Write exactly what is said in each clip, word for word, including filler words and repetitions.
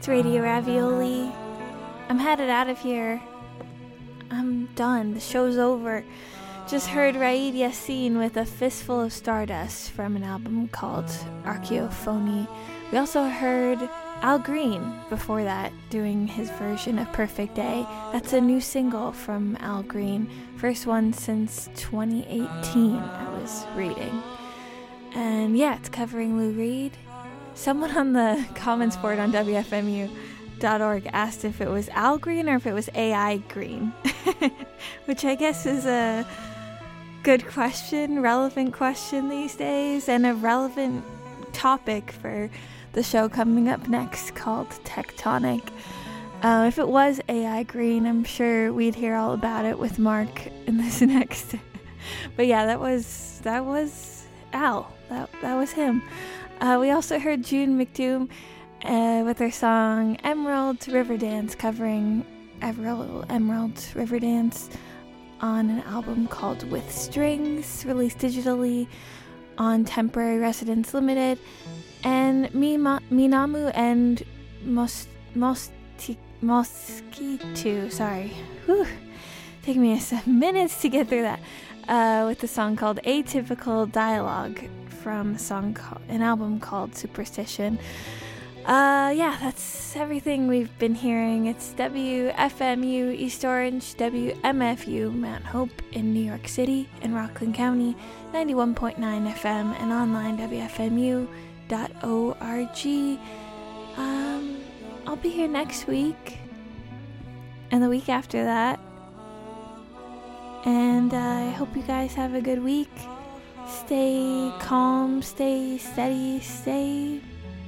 Radio Ravioli. I'm headed out of here. I'm done. The show's over. Just heard Raid Yassin with A Fistful of Stardust from an album called Archaeophony. We also heard Al Green before that doing his version of Perfect Day. That's a new single from Al Green. First one since twenty eighteen, I was reading. And yeah, it's covering Lou Reed. Someone on the comments board on W F M U dot org asked if it was Al Green or if it was A I Green, which I guess is a good question, relevant question these days, and a relevant topic for the show coming up next called Tectonic. Uh, if it was A I Green, I'm sure we'd hear all about it with Mark in this next. But yeah, that was that was Al. That that was him. Uh, we also heard June McDoom uh, with her song Emerald Riverdance, covering Emerald Emerald Riverdance on an album called With Strings, released digitally on Temporary Residence Limited. And Mima, Minamu and Mos, Mosti, Mosquito, sorry, whew, taking me some minutes to get through that, uh, with the song called Atypical Dialogue from a song called, an album called Superstition. Uh, yeah, that's everything we've been hearing. It's W F M U East Orange, W M F U Mount Hope in New York City and Rockland County, ninety-one point nine F M, and online W F M U dot org. Um, I'll be here next week and the week after that. And uh, I hope you guys have a good week. Stay calm, stay steady, stay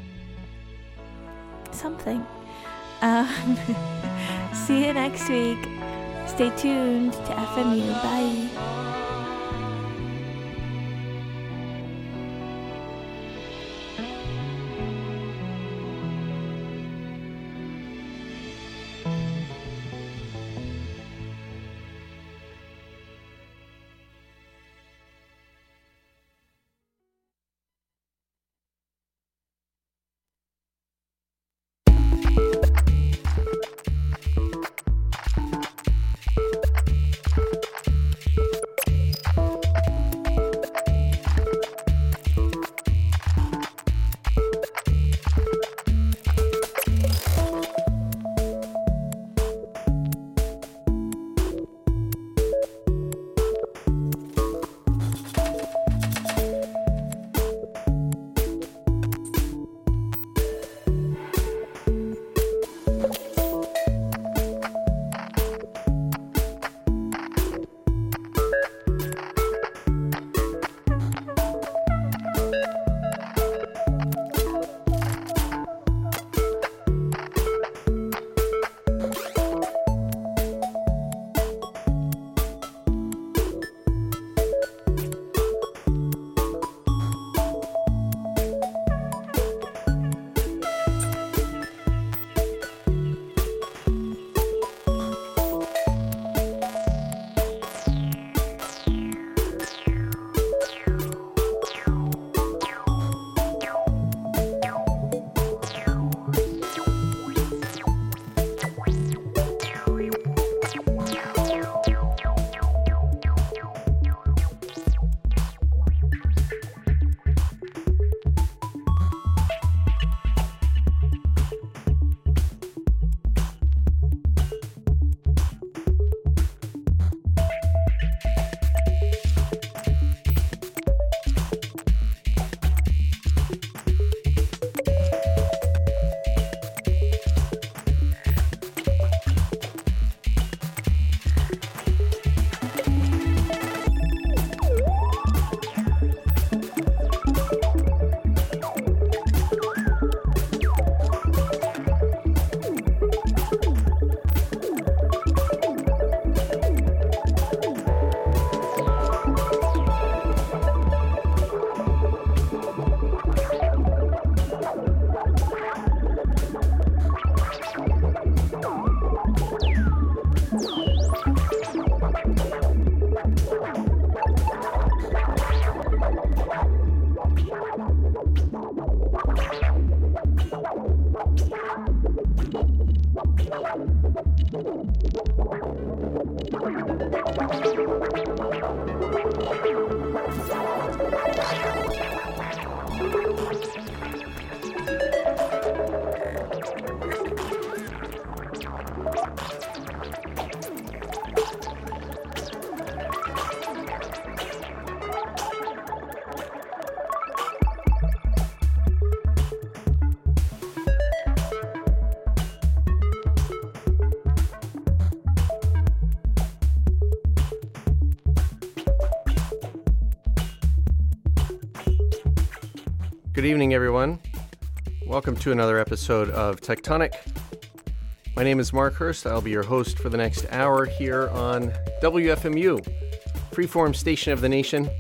something. Um, see you next week. Stay tuned to F M U. Bye. Good evening, everyone. Welcome to another episode of Tectonic. My name is Mark Hurst. I'll be your host for the next hour here on W F M U, freeform station of the nation,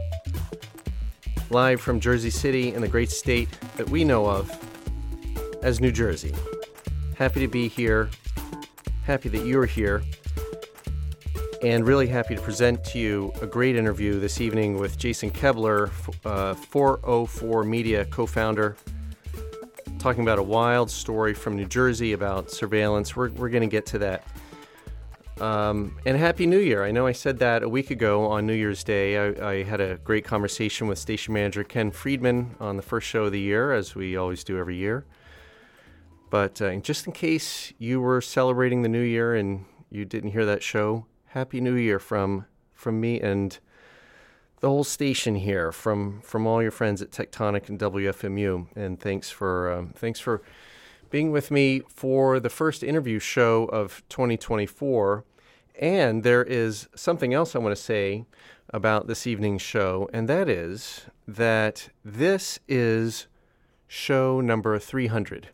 live from Jersey City in the great state that we know of as New Jersey. Happy to be here. Happy that you're here. And really happy to present to you a great interview this evening with Jason Kebler, uh, four oh four Media co-founder, talking about a wild story from New Jersey about surveillance. We're, we're going to get to that. Um, and Happy New Year. I know I said that a week ago on New Year's Day. I, I had a great conversation with station manager Ken Friedman on the first show of the year, as we always do every year. But uh, just in case you were celebrating the New Year and you didn't hear that show, Happy New Year from from me and the whole station here, from from all your friends at Tectonic and W F M U. And thanks for um, thanks for being with me for the first interview show of twenty twenty-four. And there is something else I want to say about this evening's show, and that is that this is show number three hundred.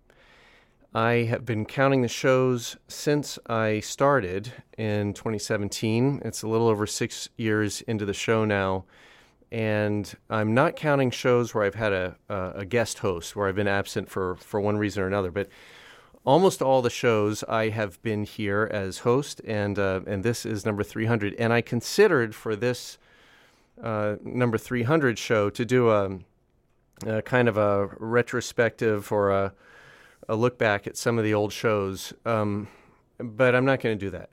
I have been counting the shows since I started in twenty seventeen. It's a little over six years into the show now, and I'm not counting shows where I've had a, a, a guest host, where I've been absent for, for one reason or another. But almost all the shows I have been here as host, and uh, and this is number three hundred. And I considered for this uh, number three hundred show to do a, a kind of a retrospective or a a look back at some of the old shows, um, but I'm not going to do that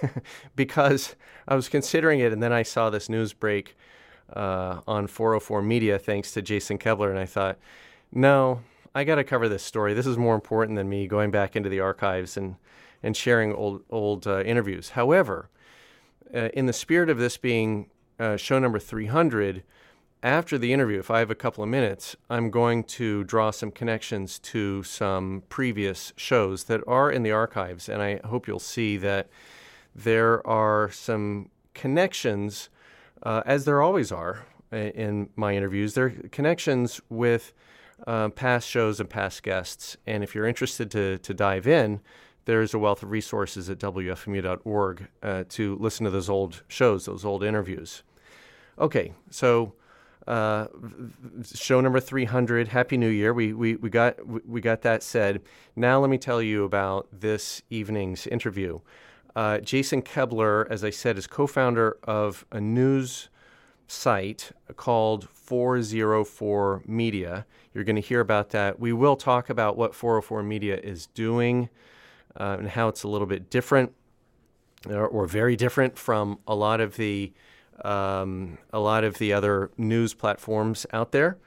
because I was considering it, and then I saw this news break uh, on four oh four Media, thanks to Jason Kebler, and I thought, no, I got to cover this story. This is more important than me going back into the archives and, and sharing old old uh, interviews. However, uh, in the spirit of this being uh, show number three hundred, after the interview, if I have a couple of minutes, I'm going to draw some connections to some previous shows that are in the archives, and I hope you'll see that there are some connections, uh, as there always are in my interviews. There are connections with uh, past shows and past guests, and if you're interested to, to dive in, there's a wealth of resources at W F M U dot org uh, to listen to those old shows, those old interviews. Okay, so Uh, show number three hundred. Happy New Year. We we we got we got that said. Now let me tell you about this evening's interview. Uh, Jason Kebler, as I said, is co-founder of a news site called four oh four Media. You're going to hear about that. We will talk about what four oh four Media is doing uh, and how it's a little bit different or, or very different from a lot of the Um, a lot of the other news platforms out there.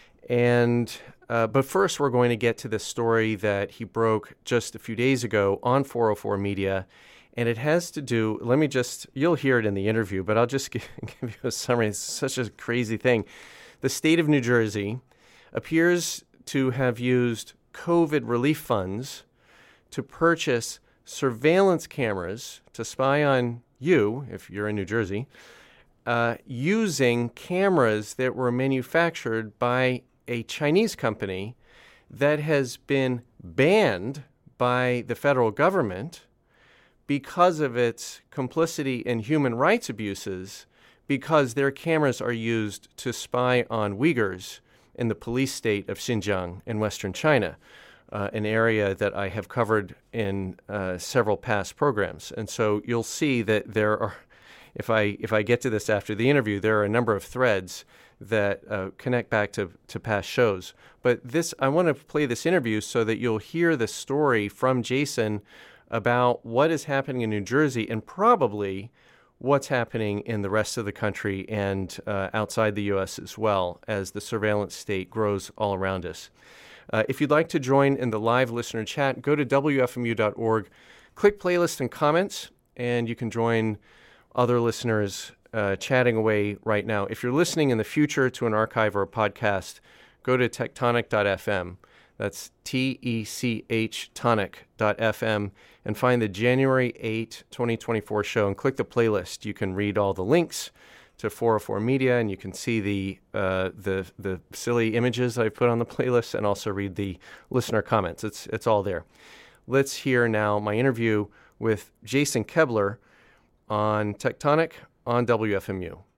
And uh, but first, we're going to get to the story that he broke just a few days ago on four oh four Media. And it has to do, let me just, you'll hear it in the interview, but I'll just give, give you a summary. It's such a crazy thing. The state of New Jersey appears to have used COVID relief funds to purchase surveillance cameras to spy on you, if you're in New Jersey, Uh, using cameras that were manufactured by a Chinese company that has been banned by the federal government because of its complicity in human rights abuses, because their cameras are used to spy on Uyghurs in the police state of Xinjiang in Western China, uh, an area that I have covered in uh, several past programs. And so you'll see that there are, if I if I get to this after the interview, there are a number of threads that uh, connect back to, to past shows. But this, I want to play this interview so that you'll hear the story from Jason about what is happening in New Jersey and probably what's happening in the rest of the country and uh, outside the U S as well as the surveillance state grows all around us. Uh, if you'd like to join in the live listener chat, go to W F M U dot org, click playlist and comments, and you can join other listeners uh, chatting away right now. If you're listening in the future to an archive or a podcast, go to tectonic dot f m. That's T E C H tonic dot f m and find the January eighth, twenty twenty-four show and click the playlist. You can read all the links to four oh four Media, and you can see the uh, the the silly images I've put on the playlist and also read the listener comments. It's it's all there. Let's hear now my interview with Jason Kebler on Tectonic on W F M U.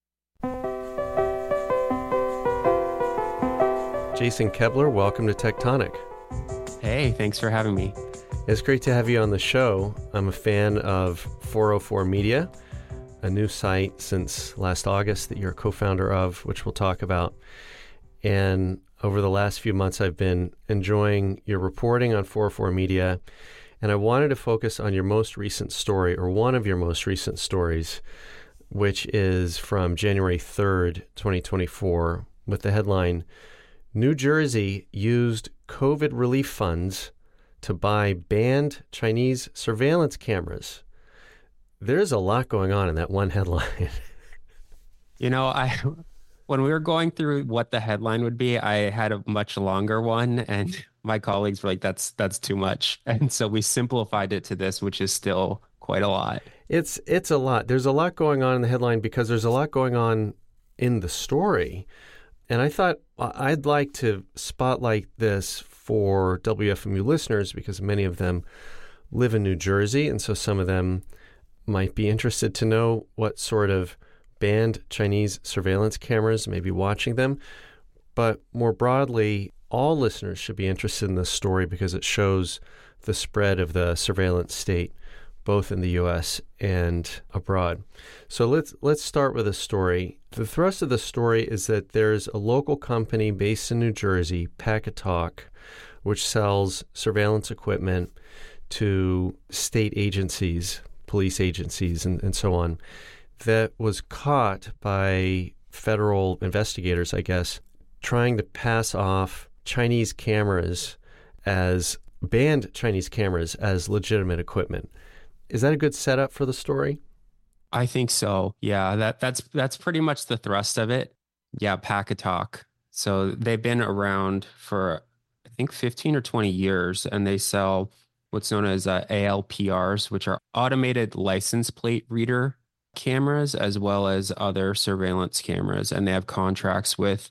Jason Kebler, welcome to Tectonic. Hey, thanks for having me. It's great to have you on the show. I'm a fan of four oh four Media, a new site since last August that you're a co-founder of, which we'll talk about. And over the last few months, I've been enjoying your reporting on four oh four Media, and I wanted to focus on your most recent story, or one of your most recent stories, which is from January third, twenty twenty-four, with the headline, New Jersey used COVID relief funds to buy banned Chinese surveillance cameras. There's a lot going on in that one headline. You know, I when we were going through what the headline would be, I had a much longer one, and my colleagues were like, that's that's too much. And so we simplified it to this, which is still quite a lot. It's it's a lot. There's a lot going on in the headline because there's a lot going on in the story. And I thought I'd like to spotlight this for W F M U listeners because many of them live in New Jersey, and so some of them might be interested to know what sort of banned Chinese surveillance cameras may be watching them. But more broadly, all listeners should be interested in this story because it shows the spread of the surveillance state, both in the U S and abroad. So let's let's start with a story. The thrust of the story is that there's a local company based in New Jersey, Packtalk, which sells surveillance equipment to state agencies, police agencies, and, and so on, that was caught by federal investigators, I guess, trying to pass off Chinese cameras as banned Chinese cameras as legitimate equipment. Is that a good setup for the story? I think so. Yeah, that that's that's pretty much the thrust of it. Yeah, Packtalk. So they've been around for, I think, fifteen or twenty years, and they sell what's known as uh, A L P Rs, which are automated license plate reader cameras, as well as other surveillance cameras. And they have contracts with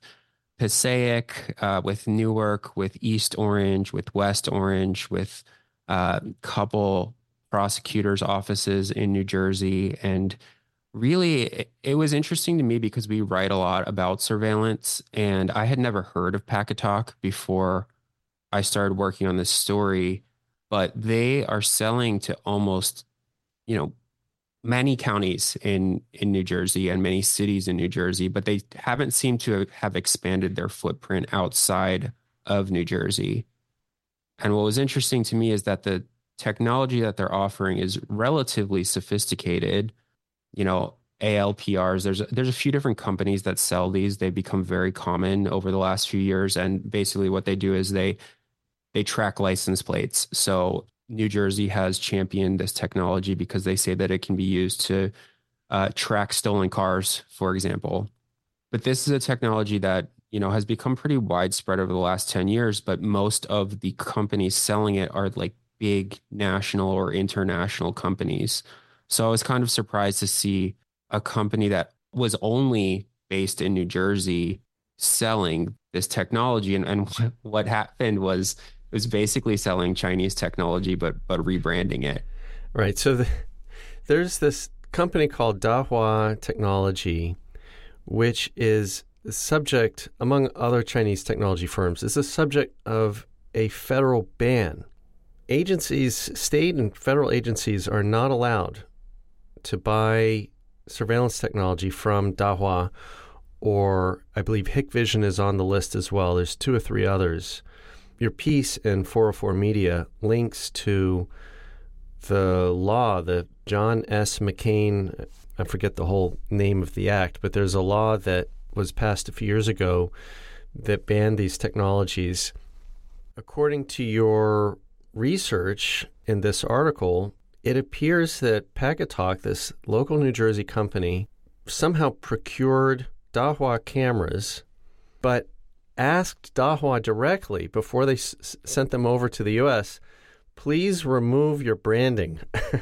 Passaic, uh, with Newark, with East Orange, with West Orange, with a uh, couple prosecutors' offices in New Jersey. And really, it, it was interesting to me because we write a lot about surveillance, and I had never heard of Packtalk before I started working on this story, but they are selling to almost, you know, many counties in, in New Jersey and many cities in New Jersey, but they haven't seemed to have expanded their footprint outside of New Jersey. And what was interesting to me is that the technology that they're offering is relatively sophisticated. You know, A L P Rs, there's there's a few different companies that sell these. They've become very common over the last few years, and basically what they do is they they track license plates. So New Jersey has championed this technology because they say that it can be used to uh, track stolen cars, for example. But this is a technology that, you know, has become pretty widespread over the last ten years, but most of the companies selling it are like big national or international companies. So I was kind of surprised to see a company that was only based in New Jersey selling this technology. And, and what happened was it was basically selling Chinese technology, but but rebranding it. Right. So the, there's this company called Dahua Technology, which is the subject, among other Chinese technology firms, is the subject of a federal ban. Agencies, state and federal agencies are not allowed to buy surveillance technology from Dahua, or I believe Hikvision is on the list as well. There's two or three others. Your piece in four oh four Media links to the law, the John S. McCain, I forget the whole name of the act, but there's a law that was passed a few years ago that banned these technologies. According to your research in this article, it appears that Packetock, this local New Jersey company, somehow procured Dahua cameras, but asked Dahua directly before they s- sent them over to the U S, please remove your branding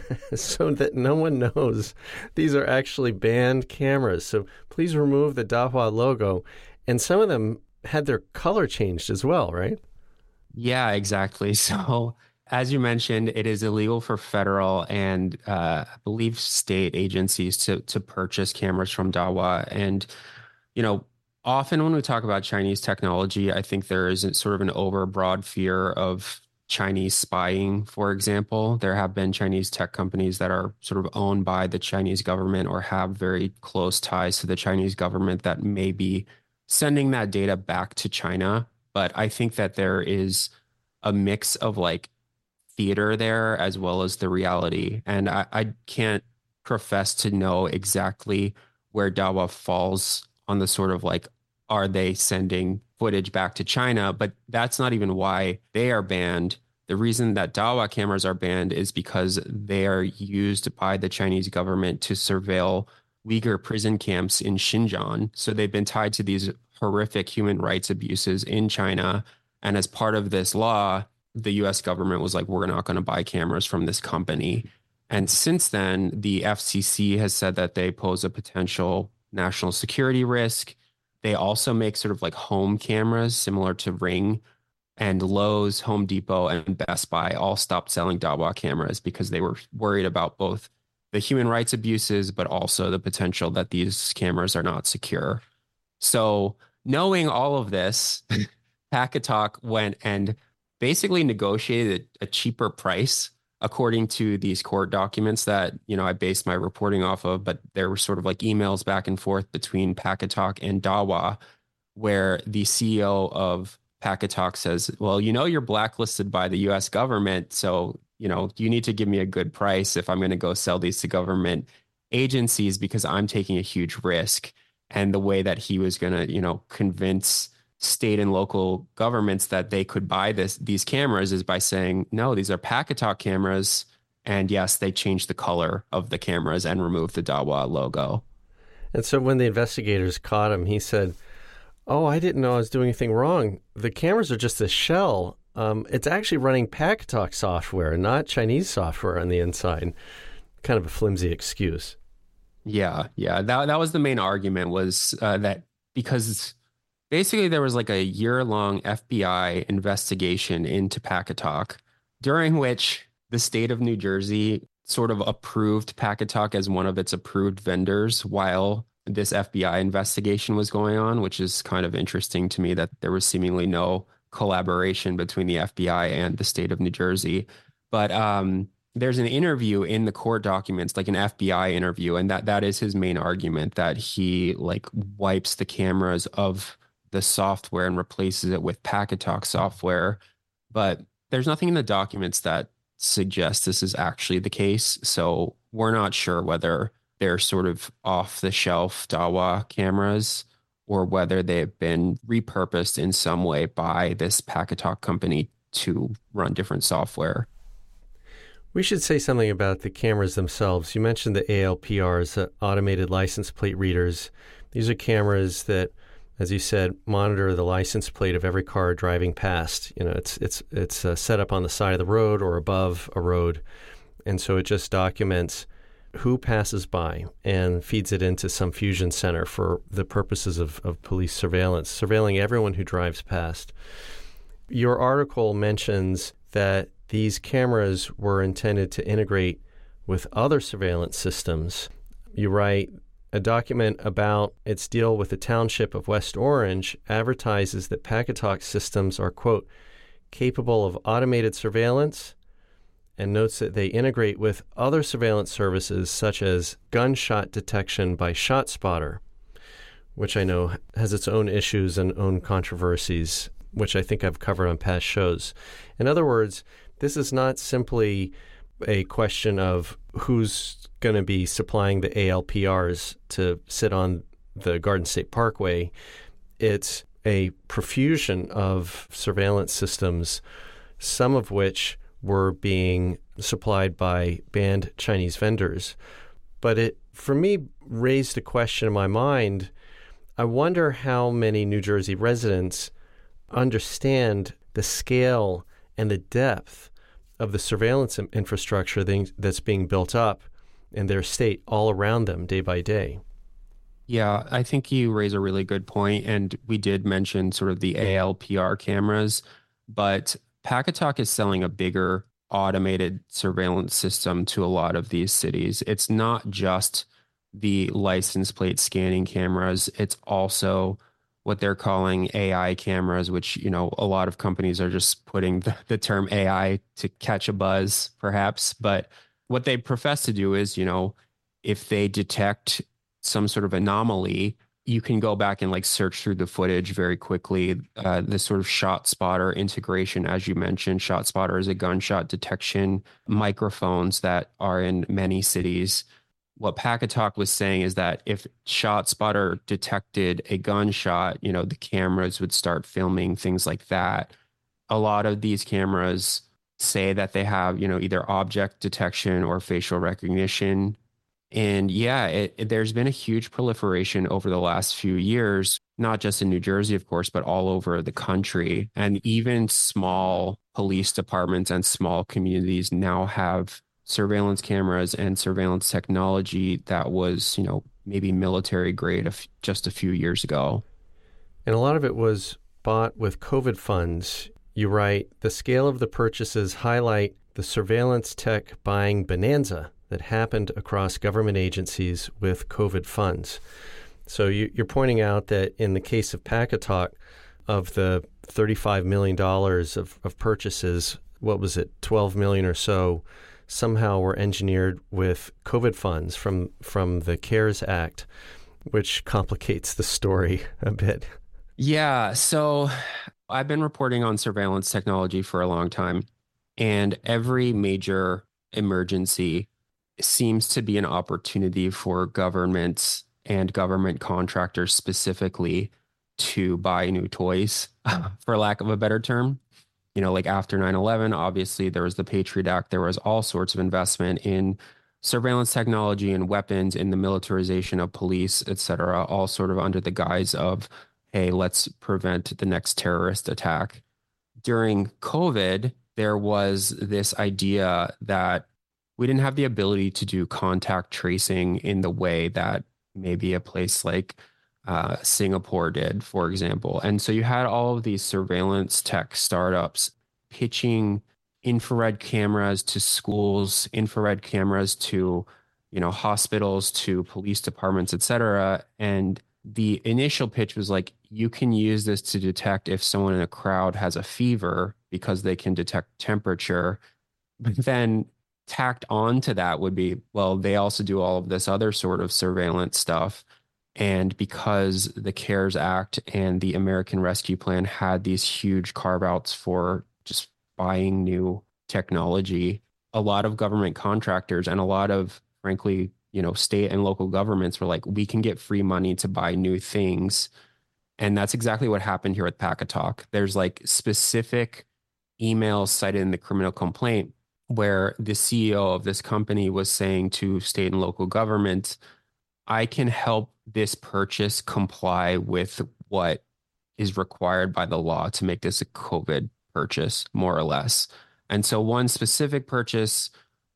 so that no one knows these are actually banned cameras. So please remove the Dahua logo. And some of them had their color changed as well, right? Yeah, exactly. So as you mentioned, it is illegal for federal and uh, I believe state agencies to to purchase cameras from Dahua. And, you know, often when we talk about Chinese technology, I think there is sort of an overbroad fear of Chinese spying, for example. There have been Chinese tech companies that are sort of owned by the Chinese government or have very close ties to the Chinese government that may be sending that data back to China. But I think that there is a mix of like theater there as well as the reality. And I, I can't profess to know exactly where Dahua falls on the sort of like, are they sending footage back to China? But that's not even why they are banned. The reason that Dahua cameras are banned is because they are used by the Chinese government to surveil Uyghur prison camps in Xinjiang. So they've been tied to these horrific human rights abuses in China. And as part of this law, the U S government was like, we're not going to buy cameras from this company. And since then, the F C C has said that they pose a potential national security risk. They also make sort of like home cameras similar to Ring, and Lowe's, Home Depot, and Best Buy all stopped selling Dahua cameras because they were worried about both the human rights abuses, but also the potential that these cameras are not secure. So knowing all of this, Packetock went and basically negotiated a cheaper price according to these court documents that, you know, I based my reporting off of, but there were sort of like emails back and forth between Packetock and Dahua, where the C E O of Packetock says, well, you know, you're blacklisted by the U S government. So, you know, you need to give me a good price if I'm going to go sell these to government agencies because I'm taking a huge risk. And the way that he was going to, you know, convince state and local governments that they could buy this these cameras is by saying, no, these are Packetock cameras. And yes, they changed the color of the cameras and removed the Dahua logo. And so when the investigators caught him, he said, oh, I didn't know I was doing anything wrong. The cameras are just a shell. Um, it's actually running Packetock software, not Chinese software on the inside. Kind of a flimsy excuse. Yeah, yeah. That, that was the main argument, was uh, that because basically there was like a year-long F B I investigation into Packetock, during which the state of New Jersey sort of approved Packetock as one of its approved vendors while this F B I investigation was going on, which is kind of interesting to me that there was seemingly no collaboration between the F B I and the state of New Jersey. But um, there's an interview in the court documents, like an F B I interview, and that that is his main argument, that he like wipes the cameras of the software and replaces it with Packetock software. But there's nothing in the documents that suggests this is actually the case. So we're not sure whether they're sort of off-the-shelf Dahua cameras or whether they've been repurposed in some way by this Packetock company to run different software. We should say something about the cameras themselves. You mentioned the A L P Rs, the automated license plate readers. These are cameras that, as you said, monitor the license plate of every car driving past. You know, it's it's it's uh, set up on the side of the road or above a road, and so it just documents who passes by and feeds it into some fusion center for the purposes of, of police surveillance, surveilling everyone who drives past. Your article mentions that these cameras were intended to integrate with other surveillance systems. You write, a document about its deal with the township of West Orange advertises that Packetock systems are, quote, capable of automated surveillance, and notes that they integrate with other surveillance services such as gunshot detection by ShotSpotter, which I know has its own issues and own controversies, which I think I've covered on past shows. In other words, this is not simply a question of who's going to be supplying the A L P Rs to sit on the Garden State Parkway. It's a profusion of surveillance systems, some of which were being supplied by banned Chinese vendors. But it, for me, raised a question in my mind. I wonder how many New Jersey residents understand the scale and the depth of the surveillance infrastructure that's being built up in their state all around them day by day. Yeah, I think you raise a really good point, and we did mention sort of the A L P R cameras, but Packatuck is selling a bigger automated surveillance system to a lot of these cities. It's not just the license plate scanning cameras, it's also what they're calling A I cameras, which, you know, a lot of companies are just putting the, the term A I to catch a buzz, perhaps. But what they profess to do is, you know, if they detect some sort of anomaly, you can go back and like search through the footage very quickly. Uh, the sort of ShotSpotter integration, as you mentioned, ShotSpotter is a gunshot detection microphones that are in many cities. What Packatuck was saying is that if ShotSpotter detected a gunshot, you know, the cameras would start filming things like that. A lot of these cameras say that they have, you know, either object detection or facial recognition. And yeah, it, it, there's been a huge proliferation over the last few years, not just in New Jersey, of course, but all over the country. And even small police departments and small communities now have surveillance cameras and surveillance technology that was, you know, maybe military grade of just a few years ago. And a lot of it was bought with COVID funds. You write, the scale of the purchases highlight the surveillance tech buying bonanza that happened across government agencies with COVID funds. So you, you're pointing out that in the case of Packatuck, of the thirty-five million dollars of, of purchases, what was it, twelve million dollars or so, somehow were engineered with COVID funds from, from the CARES Act, which complicates the story a bit. Yeah, so I've been reporting on surveillance technology for a long time, and every major emergency seems to be an opportunity for governments and government contractors specifically to buy new toys, for lack of a better term. You know, like after nine eleven, obviously there was the Patriot Act. There was all sorts of investment in surveillance technology and weapons, in the militarization of police, et cetera, all sort of under the guise of, hey, let's prevent the next terrorist attack. During COVID, there was this idea that we didn't have the ability to do contact tracing in the way that maybe a place like uh, Singapore did, for example. And so you had all of these surveillance tech startups pitching infrared cameras to schools, infrared cameras to, you know, hospitals, to police departments, et cetera. And the initial pitch was like, you can use this to detect if someone in a crowd has a fever because they can detect temperature. But then tacked on to that would be, well, they also do all of this other sort of surveillance stuff. And because the CARES Act and the American Rescue Plan had these huge carve-outs for just buying new technology, a lot of government contractors and a lot of, frankly, you know, state and local governments were like, we can get free money to buy new things. And that's exactly what happened here at Packatuck. There's like specific emails cited in the criminal complaint where the C E O of this company was saying to state and local government, I can help this purchase comply with what is required by the law to make this a COVID purchase, more or less. And so one specific purchase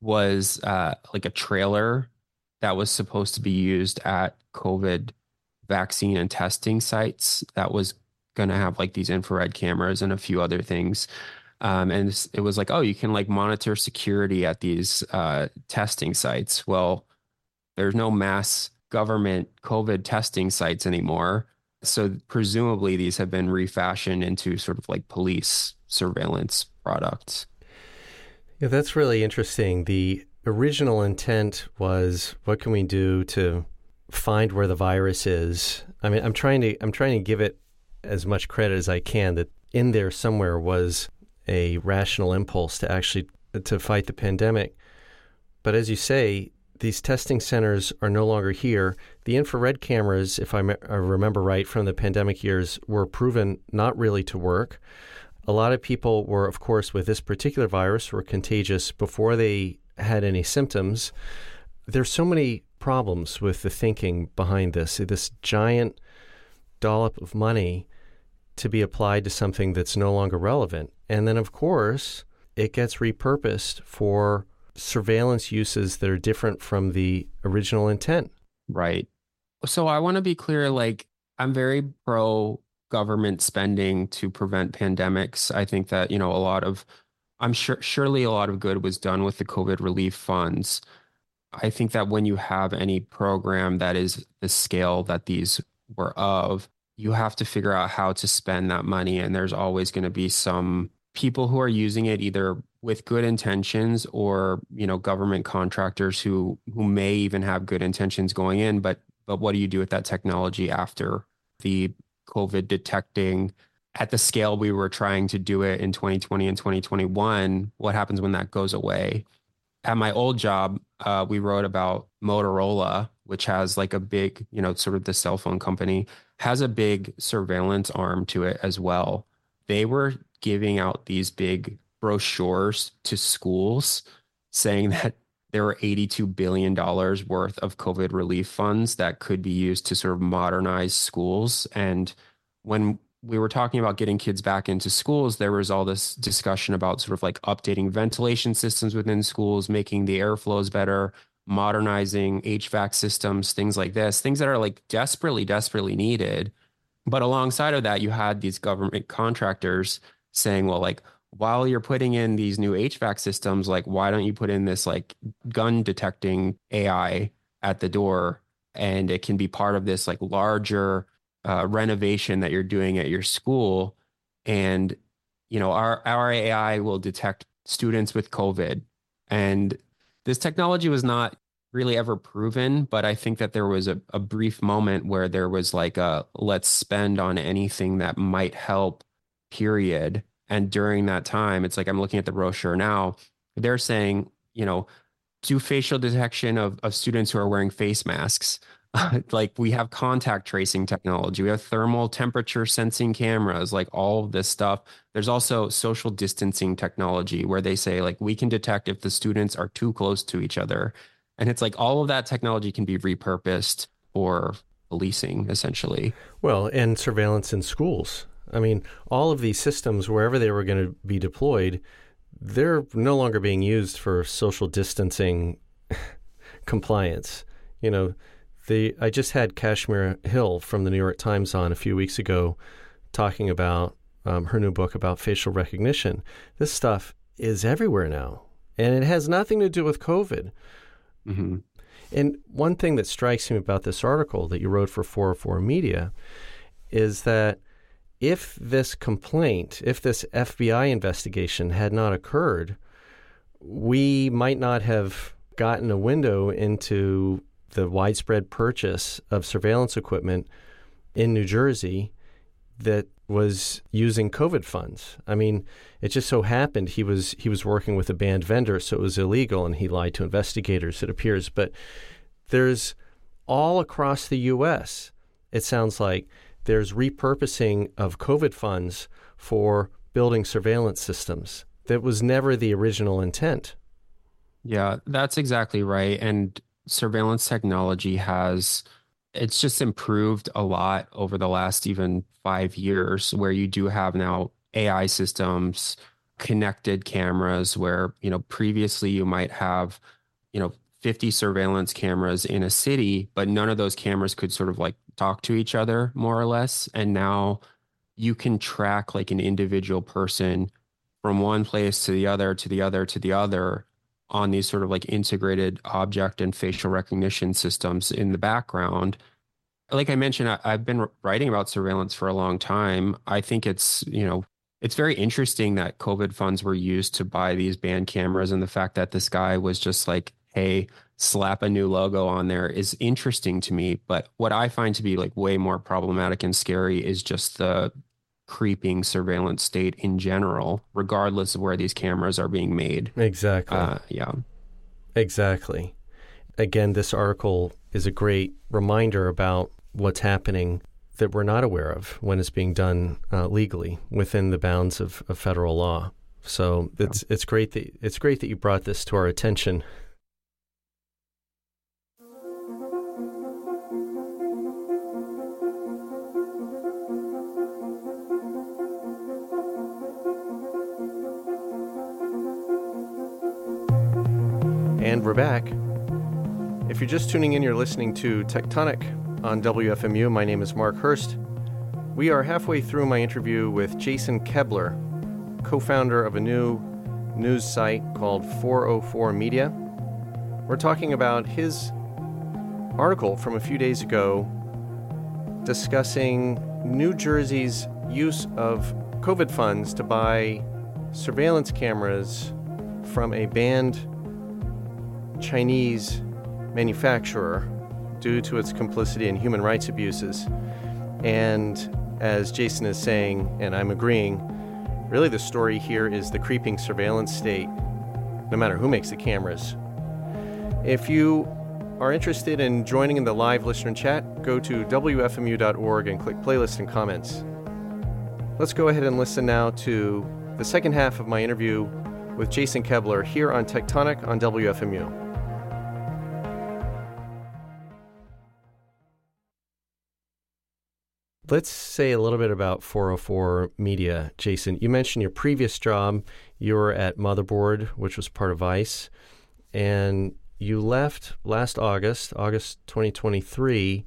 was uh, like a trailer that was supposed to be used at COVID vaccine and testing sites that was going to have like these infrared cameras and a few other things. Um, and it was like, oh, you can like monitor security at these uh, testing sites. Well, there's no mass government COVID testing sites anymore. So presumably these have been refashioned into sort of like police surveillance products. Yeah, that's really interesting. The original intent was, what can we do to find where the virus is? I mean, I'm trying to I'm trying to give it as much credit as I can that in there somewhere was a rational impulse to actually to fight the pandemic. But as you say, these testing centers are no longer here. The infrared cameras, if I, me- I remember right from the pandemic years, were proven not really to work. A lot of people were, of course, with this particular virus, were contagious before they had any symptoms. There's so many problems with the thinking behind this, this giant dollop of money to be applied to something that's no longer relevant. And then, of course, it gets repurposed for surveillance uses that are different from the original intent. Right. So I want to be clear, like, I'm very pro government spending to prevent pandemics. I think that, you know, a lot of, I'm sure, surely a lot of good was done with the COVID relief funds. I think that when you have any program that is the scale that these were of, you have to figure out how to spend that money. And there's always going to be some people who are using it either with good intentions or, you know, government contractors who who may even have good intentions going in. But but what do you do with that technology after the COVID detecting at the scale we were trying to do it in twenty twenty and twenty twenty-one? What happens when that goes away? At my old job, uh, we wrote about Motorola, which has like a big, you know, sort of the cell phone company, has a big surveillance arm to it as well. They were giving out these big brochures to schools saying that there were eighty-two billion dollars worth of COVID relief funds that could be used to sort of modernize schools. And when we were talking about getting kids back into schools, there was all this discussion about sort of like updating ventilation systems within schools, making the airflows better, modernizing H V A C systems, things like this, things that are like desperately, desperately needed. But alongside of that, you had these government contractors saying, well, like, while you're putting in these new H V A C systems, like, why don't you put in this like gun detecting A I at the door? And it can be part of this like larger uh, renovation that you're doing at your school. And, you know, our, our A I will detect students with COVID. And this technology was not really ever proven, but I think that there was a, a brief moment where there was like a let's spend on anything that might help, period. And during that time, it's like I'm looking at the brochure now, they're saying, you know, do facial detection of, of students who are wearing face masks. Like we have contact tracing technology, we have thermal temperature sensing cameras, like all of this stuff. There's also social distancing technology where they say like we can detect if the students are too close to each other. And it's like all of that technology can be repurposed for policing, essentially. Well, and surveillance in schools. I mean, all of these systems, wherever they were going to be deployed, they're no longer being used for social distancing compliance. You know, the I just had Kashmir Hill from the New York Times on a few weeks ago talking about um, her new book about facial recognition. This stuff is everywhere now, and it has nothing to do with COVID. Mm-hmm. And one thing that strikes me about this article that you wrote for four oh four Media is that if this complaint, if this F B I investigation had not occurred, we might not have gotten a window into the widespread purchase of surveillance equipment in New Jersey that was using COVID funds. I mean, it just so happened he was he was working with a banned vendor, so it was illegal, and he lied to investigators, it appears. But there's all across the U S, it sounds like, there's repurposing of COVID funds for building surveillance systems. That was never the original intent. Yeah, that's exactly right. And surveillance technology has, it's just improved a lot over the last even five years, where you do have now A I systems, connected cameras, where, you know, previously you might have, you know, fifty surveillance cameras in a city, but none of those cameras could sort of like talk to each other more or less. And now you can track like an individual person from one place to the other, to the other, to the other on these sort of like integrated object and facial recognition systems in the background. Like I mentioned, I, I've been writing about surveillance for a long time. I think it's, you know, it's very interesting that COVID funds were used to buy these banned cameras, and the fact that this guy was just like, hey, slap a new logo on there is interesting to me. But what I find to be like way more problematic and scary is just the creeping surveillance state in general, regardless of where these cameras are being made. Exactly. Uh, yeah. Exactly. Again, this article is a great reminder about what's happening that we're not aware of when it's being done uh, legally within the bounds of, of federal law. So it's it's great that it's great that you brought this to our attention. And we're back. If you're just tuning in, you're listening to Tectonic on W F M U. My name is Mark Hurst. We are halfway through my interview with Jason Kebler, co-founder of a new news site called four oh four Media. We're talking about his article from a few days ago discussing New Jersey's use of COVID funds to buy surveillance cameras from a banned Chinese manufacturer due to its complicity in human rights abuses. And as Jason is saying, and I'm agreeing, really the story here is the creeping surveillance state, no matter who makes the cameras. If you are interested in joining in the live listener chat, go to W F M U dot org and click playlist and comments. Let's go ahead and listen now to the second half of my interview with Jason Kebler here on Tectonic on W F M U. Let's say a little bit about four oh four Media, Jason. You mentioned your previous job. You were at Motherboard, which was part of Vice, and you left last August, August twenty twenty-three,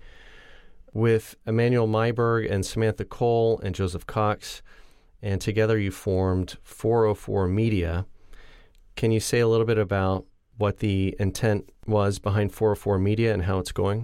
with Emmanuel Myberg and Samantha Cole and Joseph Cox, and together you formed four oh four Media. Can you say a little bit about what the intent was behind four oh four Media and how it's going?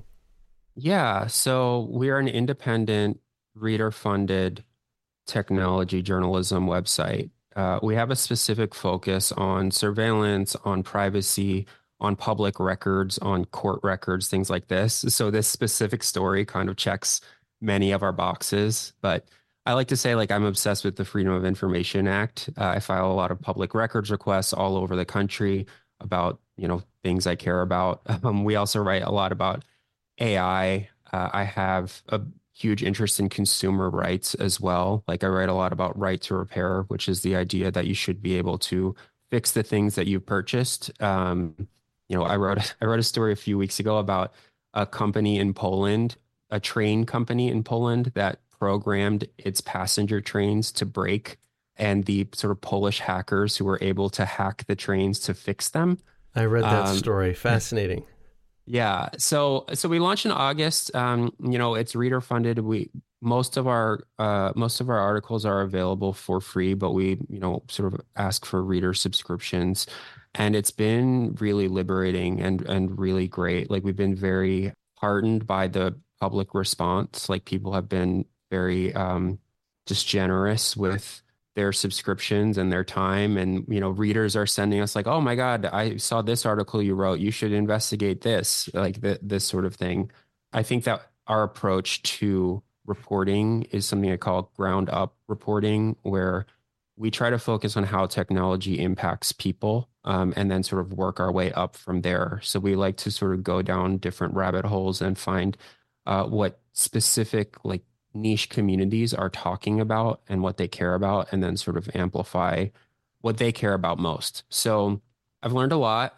Yeah, so we're an independent, reader-funded technology journalism website. Uh, we have a specific focus on surveillance, on privacy, on public records, on court records, things like this. So this specific story kind of checks many of our boxes. But I like to say, like, I'm obsessed with the Freedom of Information Act. Uh, I file a lot of public records requests all over the country about, you know, things I care about. Um, we also write a lot about A I. Uh, I have a huge interest in consumer rights as well. Like, I write a lot about right to repair, which is the idea that you should be able to fix the things that you purchased. Um, you know, I wrote I wrote a story a few weeks ago about a company in Poland, a train company in Poland that programmed its passenger trains to break, and the sort of Polish hackers who were able to hack the trains to fix them. I read that um, story. Fascinating. Yeah. So so we launched in August. Um, you know, it's reader funded. We most of our uh, most of our articles are available for free, but we, you know, sort of ask for reader subscriptions. And it's been really liberating and and really great. Like, we've been very heartened by the public response. Like, people have been very um, just generous with their subscriptions and their time. And, you know, readers are sending us like, oh my God, I saw this article you wrote. You should investigate this, like th- this sort of thing. I think that our approach to reporting is something I call ground up reporting, where we try to focus on how technology impacts people, um, and then sort of work our way up from there. So we like to sort of go down different rabbit holes and find uh, what specific, like, niche communities are talking about and what they care about, and then sort of amplify what they care about most. So I've learned a lot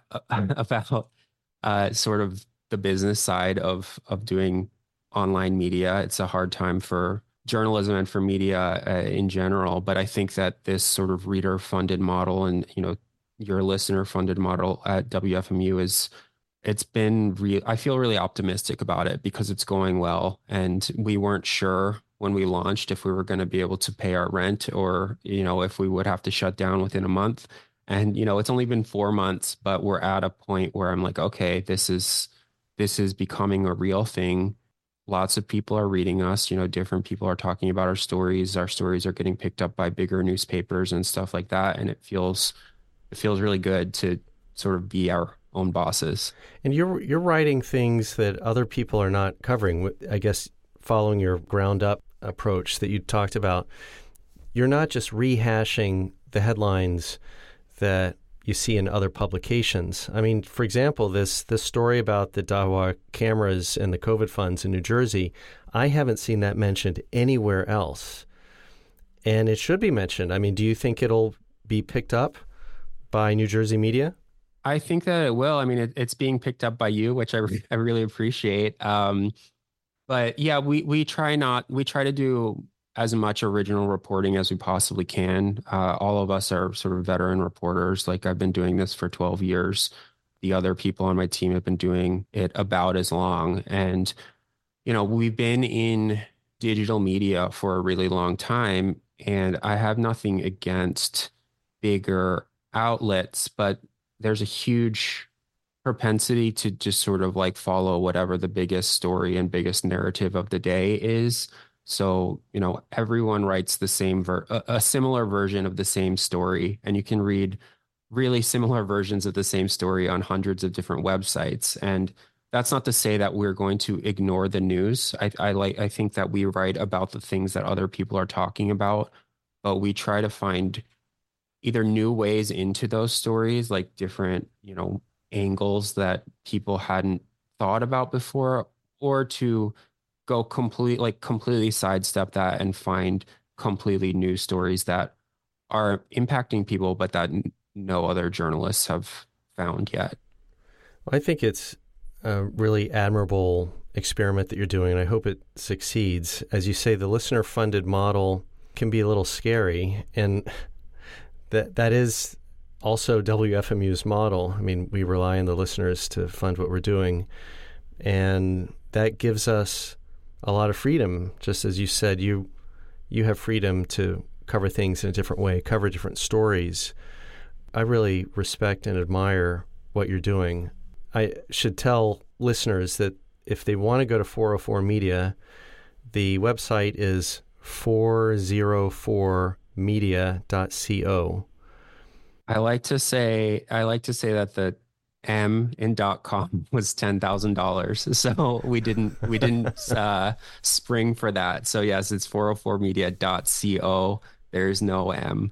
about uh, sort of the business side of of doing online media. It's a hard time for journalism and for media uh, in general, but I think that this sort of reader-funded model and, you know, your listener-funded model at W F M U is It's been real. I feel really optimistic about it because it's going well. And we weren't sure when we launched if we were going to be able to pay our rent, or, you know, if we would have to shut down within a month. And, you know, it's only been four months, but we're at a point where I'm like, okay, this is, this is becoming a real thing. Lots of people are reading us, you know, different people are talking about our stories. Our stories are getting picked up by bigger newspapers and stuff like that. And it feels, it feels really good to sort of be our own bosses. And you're you're writing things that other people are not covering. I guess following your ground up approach that you talked about, you're not just rehashing the headlines that you see in other publications. I mean, for example, this this story about the Dahua cameras and the COVID funds in New Jersey, I haven't seen that mentioned anywhere else. And it should be mentioned. I mean, do you think it'll be picked up by New Jersey media? I think that it will. I mean, it, it's being picked up by you, which I, re- I really appreciate. Um, but yeah, we we try not we try to do as much original reporting as we possibly can. Uh, all of us are sort of veteran reporters. Like I've been doing this for twelve years. The other people on my team have been doing it about as long. And, you know, we've been in digital media for a really long time. And I have nothing against bigger outlets, but there's a huge propensity to just sort of like follow whatever the biggest story and biggest narrative of the day is. So, you know, everyone writes the same, ver- a, a similar version of the same story, and you can read really similar versions of the same story on hundreds of different websites. And that's not to say that we're going to ignore the news. I, I like, I think that we write about the things that other people are talking about, but we try to find either new ways into those stories, like different, you know, angles that people hadn't thought about before, or to go complete, like completely sidestep that and find completely new stories that are impacting people, but that n- no other journalists have found yet. Well, I think it's a really admirable experiment that you're doing, and I hope it succeeds. As you say, the listener-funded model can be a little scary, and that that is also W F M U's model. I mean, we rely on the listeners to fund what we're doing, and that gives us a lot of freedom. Just as you said, you you have freedom to cover things in a different way, cover different stories. I really respect and admire what you're doing. I should tell listeners that if they want to go to four oh four Media, the website is four oh four media dot co. I like to say I like to say that the M in .com was ten thousand dollars. So we didn't we didn't uh, spring for that. So yes, it's four oh four media dot co. There's no M.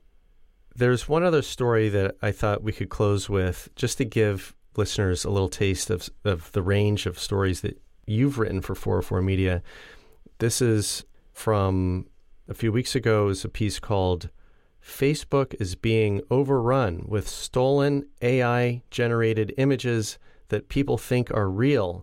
There's one other story that I thought we could close with, just to give listeners a little taste of of the range of stories that you've written for four oh four Media. This is from a few weeks ago. Is a piece called "Facebook is being overrun with stolen A I-generated images that people think are real."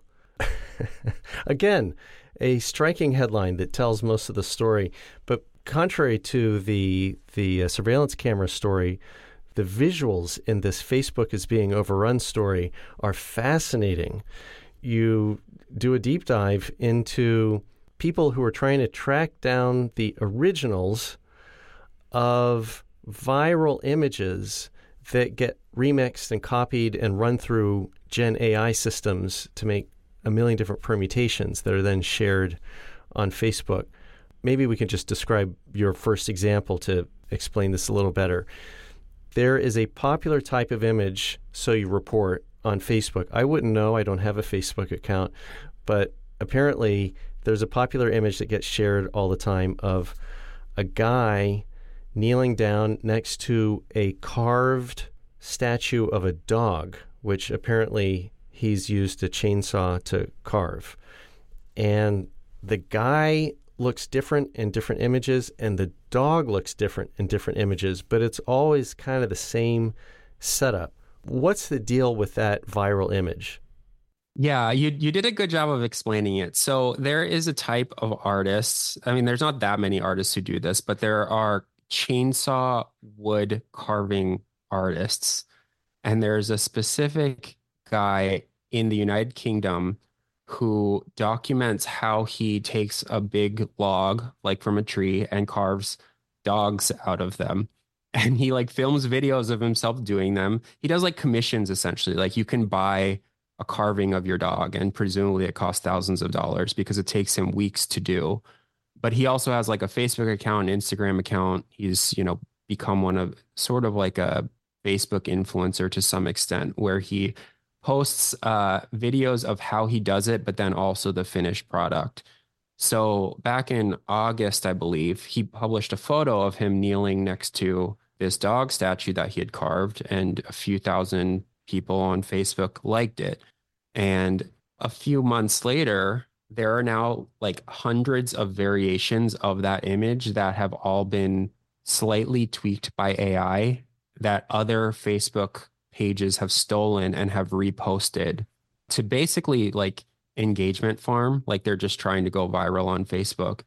Again, a striking headline that tells most of the story. But contrary to the the uh, surveillance camera story, the visuals in this "Facebook is being overrun" story are fascinating. You do a deep dive into people who are trying to track down the originals of viral images that get remixed and copied and run through Gen A I systems to make a million different permutations that are then shared on Facebook. Maybe we can just describe your first example to explain this a little better. There is a popular type of image, so you report, on Facebook. I wouldn't know. I don't have a Facebook account. But apparently there's a popular image that gets shared all the time of a guy kneeling down next to a carved statue of a dog, which apparently he's used a chainsaw to carve. And the guy looks different in different images, and the dog looks different in different images, but it's always kind of the same setup. What's the deal with that viral image? Yeah, you you did a good job of explaining it. So there is a type of artists. I mean, there's not that many artists who do this, but there are chainsaw wood carving artists. And there's a specific guy in the United Kingdom who documents how he takes a big log, like from a tree, and carves dogs out of them. And he like films videos of himself doing them. He does like commissions, essentially. Like you can buy a carving of your dog, and presumably it costs thousands of dollars because it takes him weeks to do. But he also has like a Facebook account, an Instagram account. He's, you know, become one of sort of like a Facebook influencer to some extent, where he posts uh, videos of how he does it, but then also the finished product. So back in August, I believe, he published a photo of him kneeling next to this dog statue that he had carved, and a few thousand people on Facebook liked it. And a few months later, there are now like hundreds of variations of that image that have all been slightly tweaked by A I that other Facebook pages have stolen and have reposted to basically like engagement farm, like they're just trying to go viral on Facebook.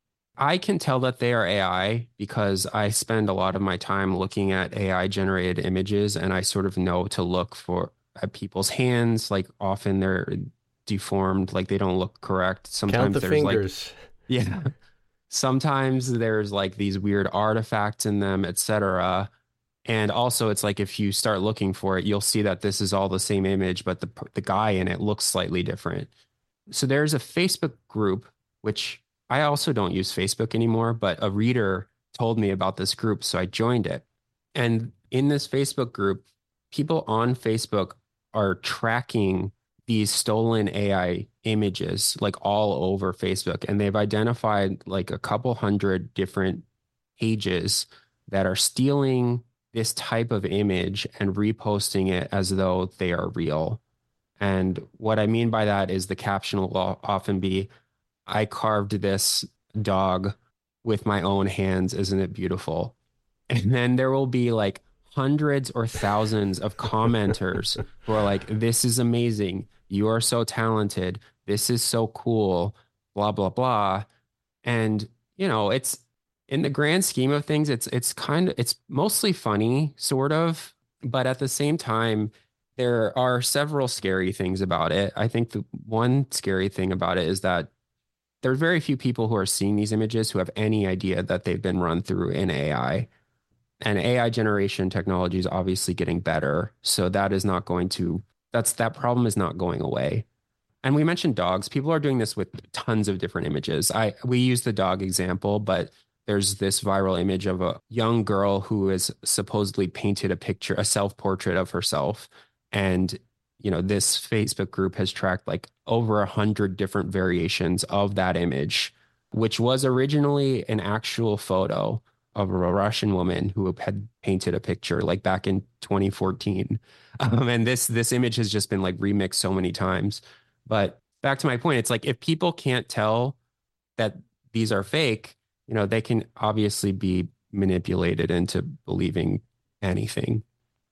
I can tell that they are A I because I spend a lot of my time looking at A I generated images, and I sort of know to look for at people's hands. Like often they're deformed, like they don't look correct. Sometimes Count the there's fingers. like, yeah, sometimes there's like these weird artifacts in them, et cetera. And also it's like if you start looking for it, you'll see that this is all the same image, but the the guy in it looks slightly different. So there's a Facebook group, which I also don't use Facebook anymore, but a reader told me about this group, so I joined it. And in this Facebook group, people on Facebook are tracking these stolen A I images like all over Facebook, and they've identified like a couple hundred different pages that are stealing this type of image and reposting it as though they are real. And what I mean by that is the caption will often be, I carved this dog with my own hands. Isn't it beautiful? And then there will be like hundreds or thousands of commenters who are like, this is amazing. You are so talented. This is so cool, blah, blah, blah. And, you know, it's in the grand scheme of things, it's it's kind of it's mostly funny, sort of. But at the same time, there are several scary things about it. I think the one scary thing about it is that there are very few people who are seeing these images who have any idea that they've been run through in A I. And A I generation technology is obviously getting better. So that is not going to, that's that problem is not going away. And we mentioned dogs. People are doing this with tons of different images. I we use the dog example, but there's this viral image of a young girl who has supposedly painted a picture, a self-portrait of herself. And you know, this Facebook group has tracked like over a hundred different variations of that image, which was originally an actual photo of a Russian woman who had painted a picture like back in twenty fourteen. Um, and this this image has just been like remixed so many times. But back to my point, it's like if people can't tell that these are fake, you know, they can obviously be manipulated into believing anything.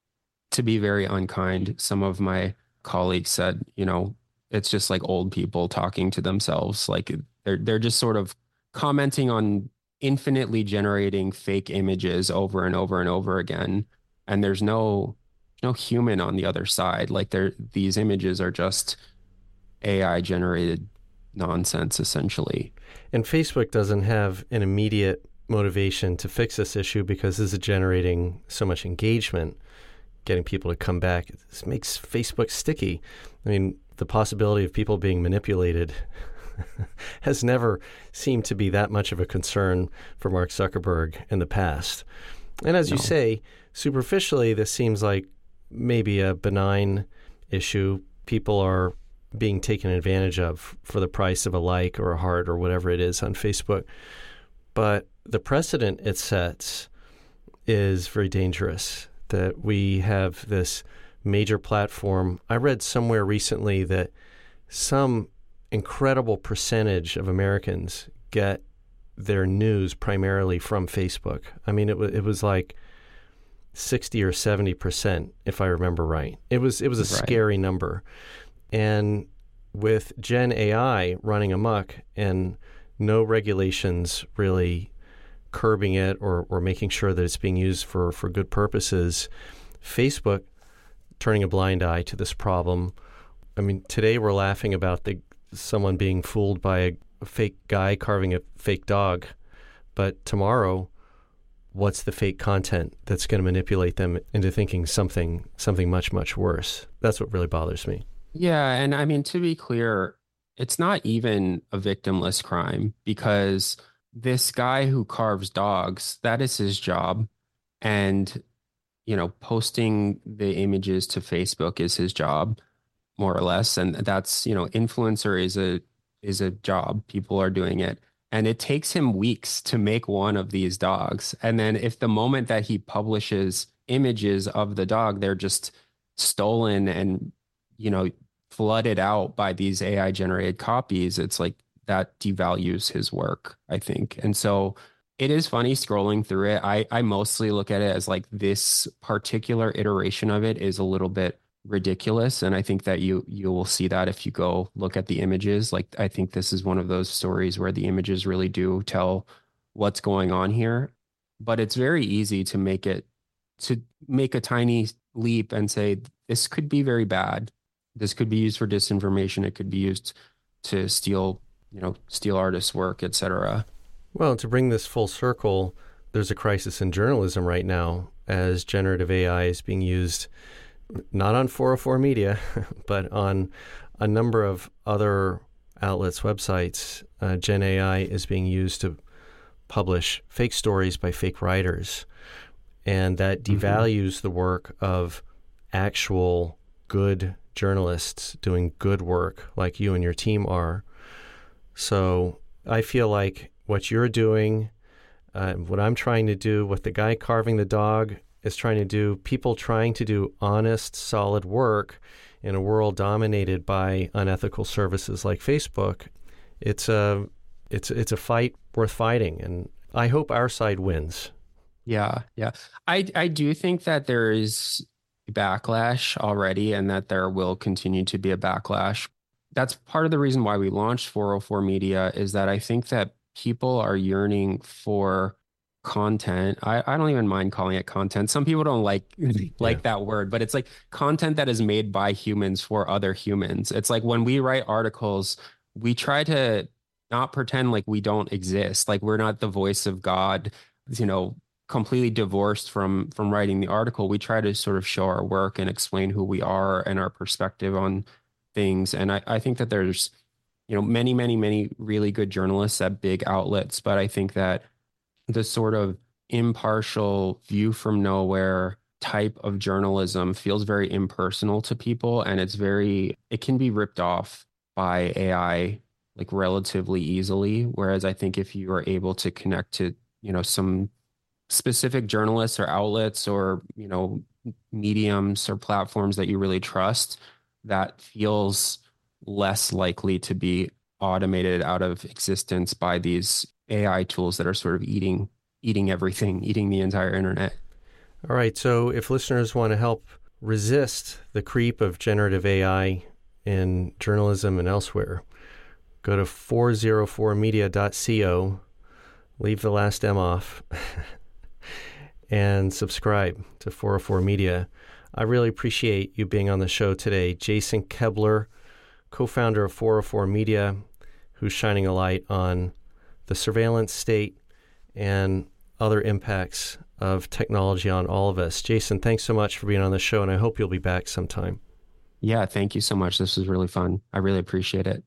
To be very unkind, some of my colleagues said, you know, it's just like old people talking to themselves. Like they're they're just sort of commenting on infinitely generating fake images over and over and over again. And there's no no human on the other side. Like they're these images are just A I generated nonsense, essentially. And Facebook doesn't have an immediate motivation to fix this issue because this is generating so much engagement, getting people to come back. This makes Facebook sticky. I mean, the possibility of people being manipulated has never seemed to be that much of a concern for Mark Zuckerberg in the past. And as no. you say, superficially, this seems like maybe a benign issue. People are being taken advantage of for the price of a like or a heart or whatever it is on Facebook. But the precedent it sets is very dangerous, that we have this major platform. I read somewhere recently that some incredible percentage of Americans get their news primarily from Facebook. I mean, it was it was like sixty or seventy percent, if I remember right. It was it was a right. scary number. And with Gen A I running amok and no regulations really curbing it or, or making sure that it's being used for, for good purposes, Facebook turning a blind eye to this problem. I mean, today we're laughing about the someone being fooled by a, a fake guy carving a fake dog. But tomorrow, what's the fake content that's going to manipulate them into thinking something something much, much worse? That's what really bothers me. Yeah, and I mean, to be clear, it's not even a victimless crime because this guy who carves dogs, that is his job. And, you know, posting the images to Facebook is his job, more or less. And that's, you know, influencer is a is a job. People are doing it. And it takes him weeks to make one of these dogs. And then if the moment that he publishes images of the dog, they're just stolen and, you know, flooded out by these A I generated copies, it's like that devalues his work, I think. And so it is funny scrolling through it. I, I mostly look at it as like this particular iteration of it is a little bit ridiculous. And I think that you you will see that if you go look at the images. Like, I think this is one of those stories where the images really do tell what's going on here. But it's very easy to make it to make a tiny leap and say, this could be very bad. This could be used for disinformation. It could be used to steal, you know, steal artists' work, et cetera. Well, to bring this full circle, there's a crisis in journalism right now as generative A I is being used not on four oh four Media, but on a number of other outlets, websites. Uh, Gen A I is being used to publish fake stories by fake writers. And that devalues mm-hmm. the work of actual good journalists doing good work like you and your team are. So I feel like what you're doing, uh, what I'm trying to do, what the guy carving the dog is trying to do, people trying to do honest, solid work in a world dominated by unethical services like Facebook, it's a it's it's a fight worth fighting, and I hope our side wins. Yeah, yeah. I I do think that there is backlash already and that there will continue to be a backlash. That's part of the reason why we launched four oh four Media, is that I think that people are yearning for content. I, I don't even mind calling it content. Some people don't like like yeah. that word, but it's like content that is made by humans for other humans. It's like when we write articles, we try to not pretend like we don't exist, like we're not the voice of God, you know, completely divorced from from writing the article. We try to sort of show our work and explain who we are and our perspective on things. And I, I think that there's, you know, many, many, many really good journalists at big outlets, but I think that the sort of impartial view from nowhere type of journalism feels very impersonal to people, and it's very, it can be ripped off by A I like relatively easily. Whereas I think if you are able to connect to, you know, some specific journalists or outlets or, you know, mediums or platforms that you really trust, that feels less likely to be automated out of existence by these A I tools that are sort of eating eating everything, eating the entire internet. All right. So if listeners want to help resist the creep of generative A I in journalism and elsewhere, go to four oh four media dot co, leave the last M off, and subscribe to four oh four Media. I really appreciate you being on the show today. Jason Koebler, co-founder of four oh four Media, who's shining a light on the surveillance state and other impacts of technology on all of us. Jason, thanks so much for being on the show, and I hope you'll be back sometime. Yeah, thank you so much. This was really fun. I really appreciate it.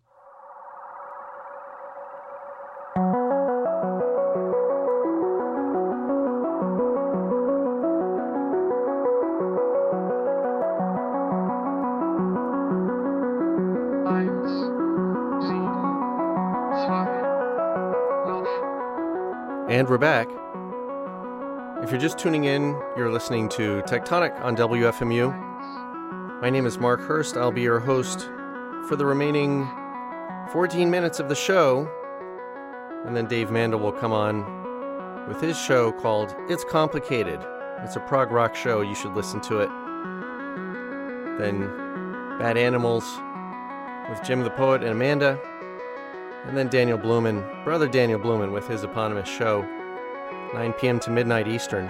And we're back. If you're just tuning in, you're listening to Tectonic on W F M U. My name is Mark Hurst. I'll be your host for the remaining fourteen minutes of the show. And then Dave Mandel will come on with his show called It's Complicated. It's a prog rock show. You should listen to it. Then Bad Animals with Jim the Poet and Amanda. And then Daniel Blumen, brother Daniel Blumen, with his eponymous show, nine p.m. to midnight Eastern.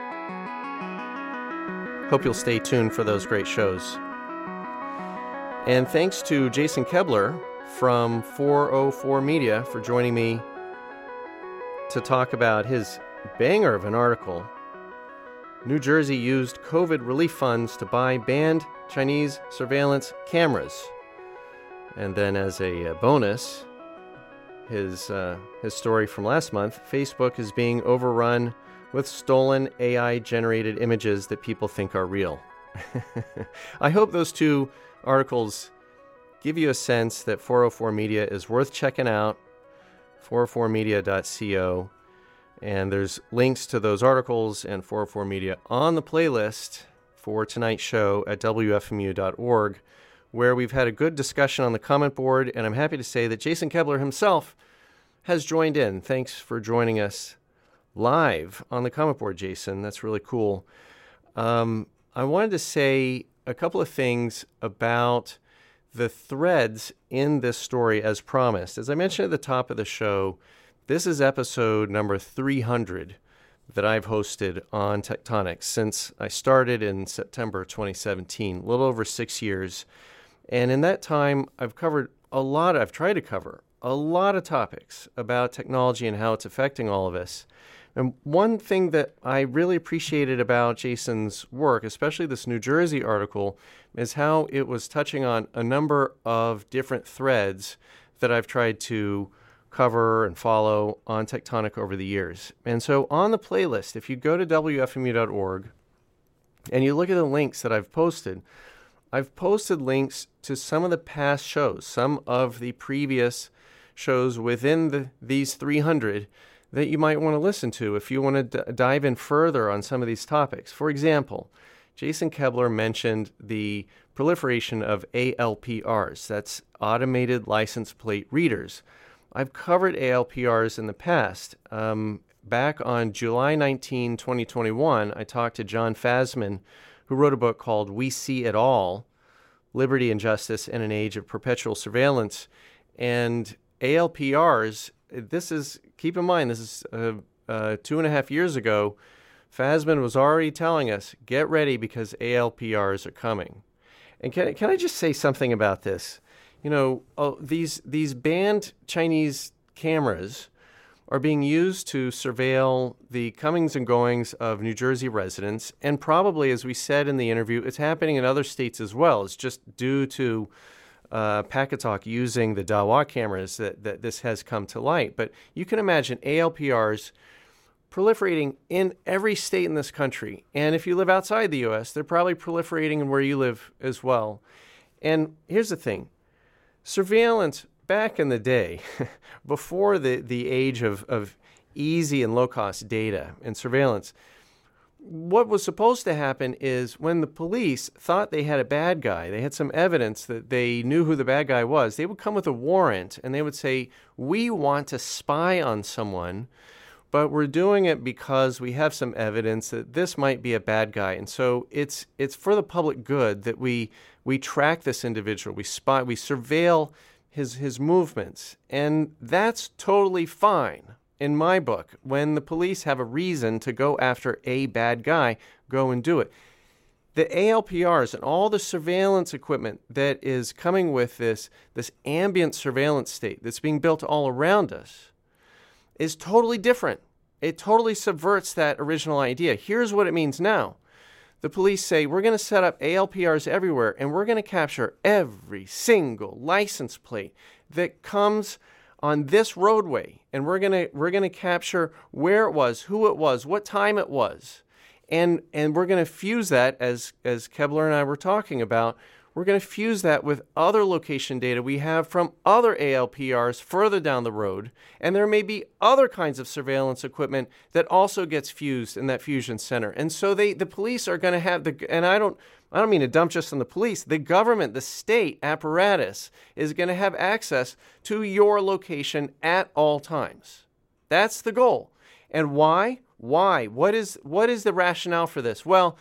Hope you'll stay tuned for those great shows. And thanks to Jason Koebler from four oh four Media for joining me to talk about his banger of an article. New Jersey used COVID relief funds to buy banned Chinese surveillance cameras. And then as a bonus, his uh, his story from last month, Facebook is being overrun with stolen A I-generated images that people think are real. I hope those two articles give you a sense that four oh four Media is worth checking out four oh four media dot co. And there's links to those articles and four oh four Media on the playlist for tonight's show at W F M U dot org, where we've had a good discussion on the comment board, and I'm happy to say that Jason Kebler himself has joined in. Thanks for joining us live on the comment board, Jason. That's really cool. Um, I wanted to say a couple of things about the threads in this story as promised. As I mentioned at the top of the show, this is episode number three hundred that I've hosted on Tectonic since I started in September twenty seventeen, a little over six years. And in that time, I've covered a lot, I've tried to cover a lot of topics about technology and how it's affecting all of us. And one thing that I really appreciated about Jason's work, especially this New Jersey article, is how it was touching on a number of different threads that I've tried to cover and follow on Tectonic over the years. And so on the playlist, if you go to W F M U dot org and you look at the links that I've posted, I've posted links to some of the past shows, some of the previous shows within the, these three hundred that you might want to listen to if you want to d- dive in further on some of these topics. For example, Jason Kebler mentioned the proliferation of A L P Rs, that's automated license plate readers. I've covered A L P Rs in the past. Um, back on July nineteenth, twenty twenty-one, I talked to John Fasman, who wrote a book called We See It All, Liberty and Justice in an Age of Perpetual Surveillance. And A L P Rs, this is, keep in mind, this is uh, uh, two and a half years ago. Fasman was already telling us, get ready because A L P Rs are coming. And can, can I just say something about this? You know, oh, these these banned Chinese cameras are being used to surveil the comings and goings of New Jersey residents. And probably, as we said in the interview, it's happening in other states as well. It's just due to uh, Packet using the Dahua cameras that, that this has come to light. But you can imagine A L P Rs proliferating in every state in this country. And if you live outside the U S, they're probably proliferating in where you live as well. And here's the thing. Surveillance back in the day, before the, the age of, of easy and low-cost data and surveillance, what was supposed to happen is when the police thought they had a bad guy, they had some evidence that they knew who the bad guy was, they would come with a warrant and they would say, we want to spy on someone, but we're doing it because we have some evidence that this might be a bad guy. And so it's it's for the public good that we we track this individual, we spy, we surveil his his movements. And that's totally fine in my book. When the police have a reason to go after a bad guy, go and do it. The A L P Rs and all the surveillance equipment that is coming with this, this ambient surveillance state that's being built all around us is totally different. It totally subverts that original idea. Here's what it means now. The police say, we're going to set up A L P Rs everywhere, and we're going to capture every single license plate that comes on this roadway. And we're going to we're going to capture where it was, who it was, what time it was. And and we're going to fuse that, as, as Kebler and I were talking about, we're going to fuse that with other location data we have from other A L P Rs further down the road. And there may be other kinds of surveillance equipment that also gets fused in that fusion center. And so they, the police are going to have the, and I don't, I don't mean to dump just on the police, the government, the state apparatus is going to have access to your location at all times. That's the goal. And why? Why? What is, what is the rationale for this? Well,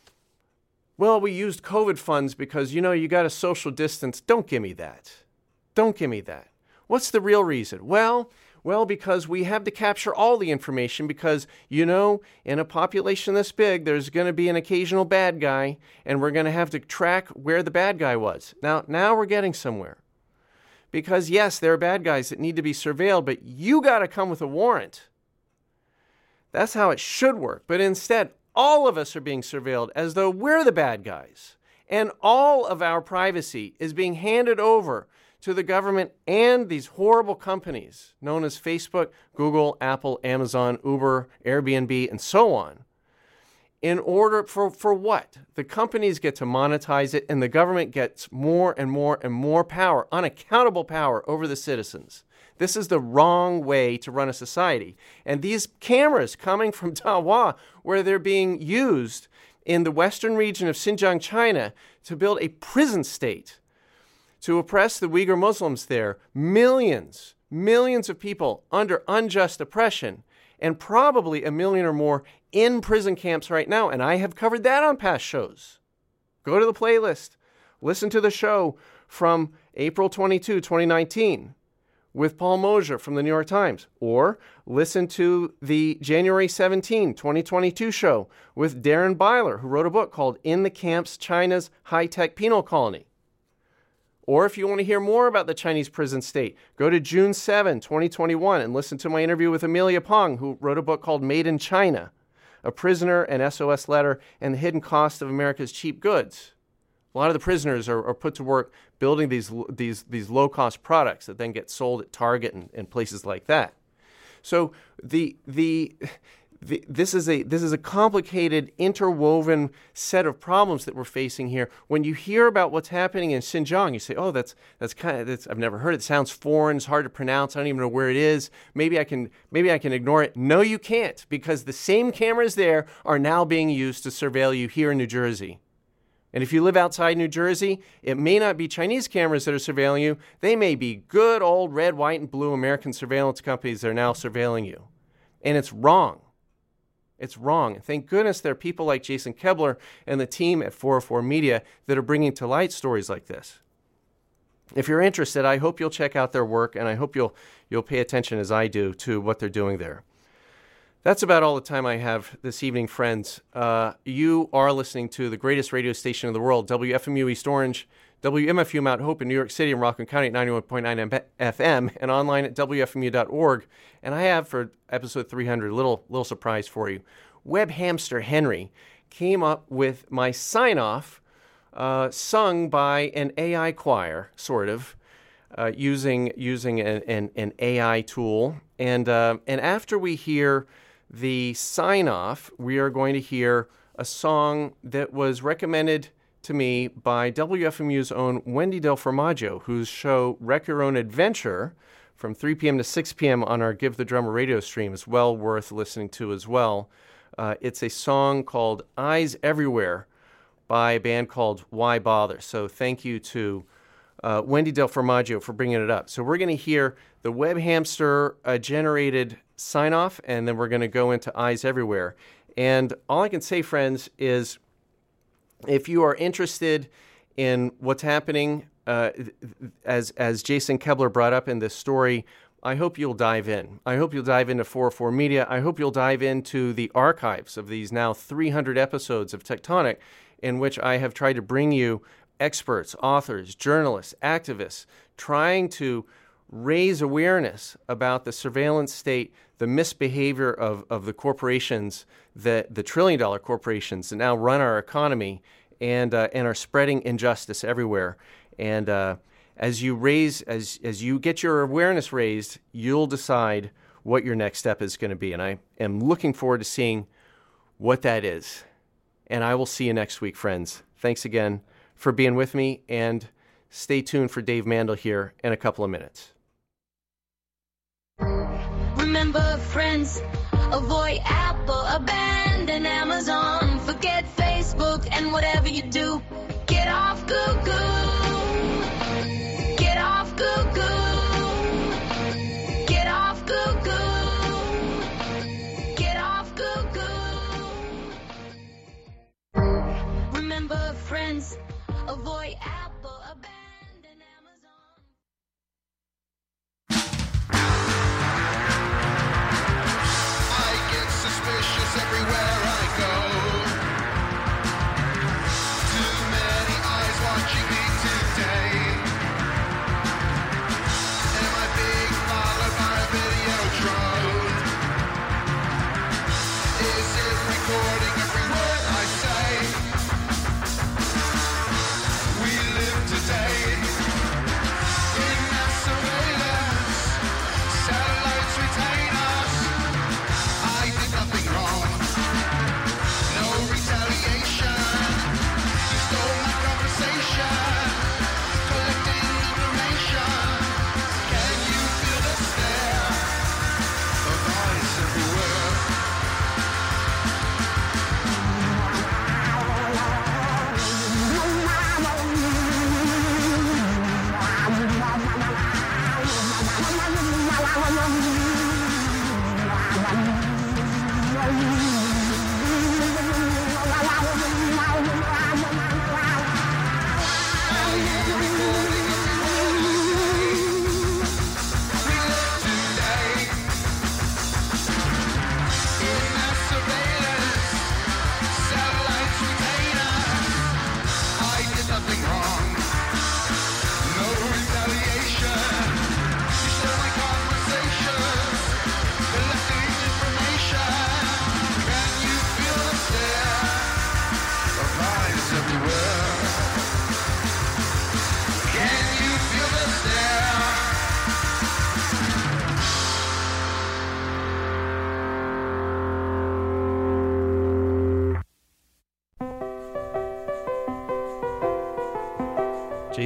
Well, we used COVID funds because, you know, you got to social distance. Don't give me that. Don't give me that. What's the real reason? Well, well, because we have to capture all the information because, you know, in a population this big, there's going to be an occasional bad guy, and we're going to have to track where the bad guy was. Now, now we're getting somewhere. Because, yes, there are bad guys that need to be surveilled, but you got to come with a warrant. That's how it should work. But instead, all of us are being surveilled as though we're the bad guys. And all of our privacy is being handed over to the government and these horrible companies known as Facebook, Google, Apple, Amazon, Uber, Airbnb, and so on, in order for, for what? The companies get to monetize it, and the government gets more and more and more power, unaccountable power over the citizens. This is the wrong way to run a society. And these cameras coming from Dahua, where they're being used in the western region of Xinjiang, China, to build a prison state, to oppress the Uyghur Muslims there, millions, millions of people under unjust oppression, and probably a million or more in prison camps right now. And I have covered that on past shows. Go to the playlist. Listen to the show from April twenty-second, twenty nineteen with Paul Mosier from the New York Times. Or listen to the January seventeenth, twenty twenty-two show with Darren Byler, who wrote a book called In the Camps, China's High-Tech Penal Colony. Or if you want to hear more about the Chinese prison state, go to June seventh, twenty twenty-one and listen to my interview with Amelia Pong, who wrote a book called Made in China, A Prisoner, an S O S Letter, and the Hidden Cost of America's Cheap Goods. A lot of the prisoners are, are put to work building these these these low-cost products that then get sold at Target and, and places like that. So the the... The, this is a this is a complicated, interwoven set of problems that we're facing here. When you hear about what's happening in Xinjiang, you say, "Oh, that's that's kind of that's, I've never heard it. It sounds foreign. It's hard to pronounce. I don't even know where it is. Maybe I can maybe I can ignore it." No, you can't, because the same cameras there are now being used to surveil you here in New Jersey. And if you live outside New Jersey, it may not be Chinese cameras that are surveilling you. They may be good old red, white, and blue American surveillance companies that are now surveilling you, and it's wrong. It's wrong. And thank goodness there are people like Jason Kebler and the team at four oh four Media that are bringing to light stories like this. If you're interested, I hope you'll check out their work, and I hope you'll you'll pay attention as I do to what they're doing there. That's about all the time I have this evening, friends. Uh, you are listening to the greatest radio station in the world, W F M U East Orange, W M F U Mount Hope in New York City and Rockland County at ninety-one point nine F M, and online at W F M U dot org. And I have, for episode three hundred, a little, little surprise for you. Web Hamster Henry came up with my sign-off uh, sung by an A I choir, sort of, uh, using using an, an, an A I tool. And, uh, and after we hear the sign-off, we are going to hear a song that was recommended to me by W F M U's own Wendy Del Formaggio, whose show Wreck Your Own Adventure from three p.m. to six p.m. on our Give the Drummer radio stream is well worth listening to as well. Uh, it's a song called Eyes Everywhere by a band called Why Bother. So thank you to uh, Wendy Del Formaggio for bringing it up. So we're going to hear the Web Hamster uh, generated sign-off, and then we're going to go into Eyes Everywhere. And all I can say, friends, is if you are interested in what's happening, uh, as as Jason Kebler brought up in this story, I hope you'll dive in. I hope you'll dive into four oh four Media. I hope you'll dive into the archives of these now three hundred episodes of Tectonic, in which I have tried to bring you experts, authors, journalists, activists, trying to raise awareness about the surveillance state, the misbehavior of, of the corporations, the, the trillion-dollar corporations that now run our economy and uh, and are spreading injustice everywhere. And uh, as you raise, as as you get your awareness raised, you'll decide what your next step is going to be. And I am looking forward to seeing what that is. And I will see you next week, friends. Thanks again for being with me, and stay tuned for Dave Mandel here in a couple of minutes. Remember, friends, avoid Apple, abandon Amazon, forget Facebook and whatever you do. Get off Google. Get off Google. Get off Google. Get off Google. Remember, friends, avoid Apple, abandon Amazon. I get suspicious everywhere I go. Too many eyes watching me.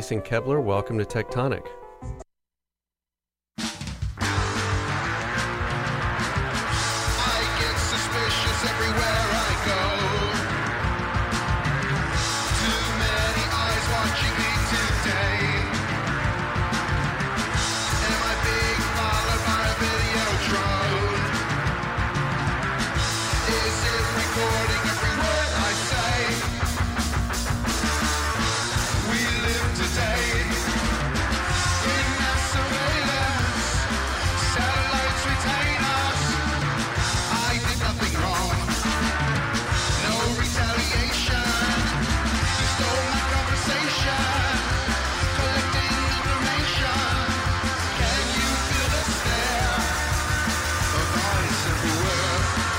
Jason Kebler. Welcome to Tectonic. I get suspicious everywhere I go. Too many eyes watching me today. Am I being followed by a video drone? Is it recording every word I say? We live today in mass surveillance. Satellites retain us. I did nothing wrong. No retaliation. You stole my conversation. Collecting information. Can you feel the stare of eyes everywhere?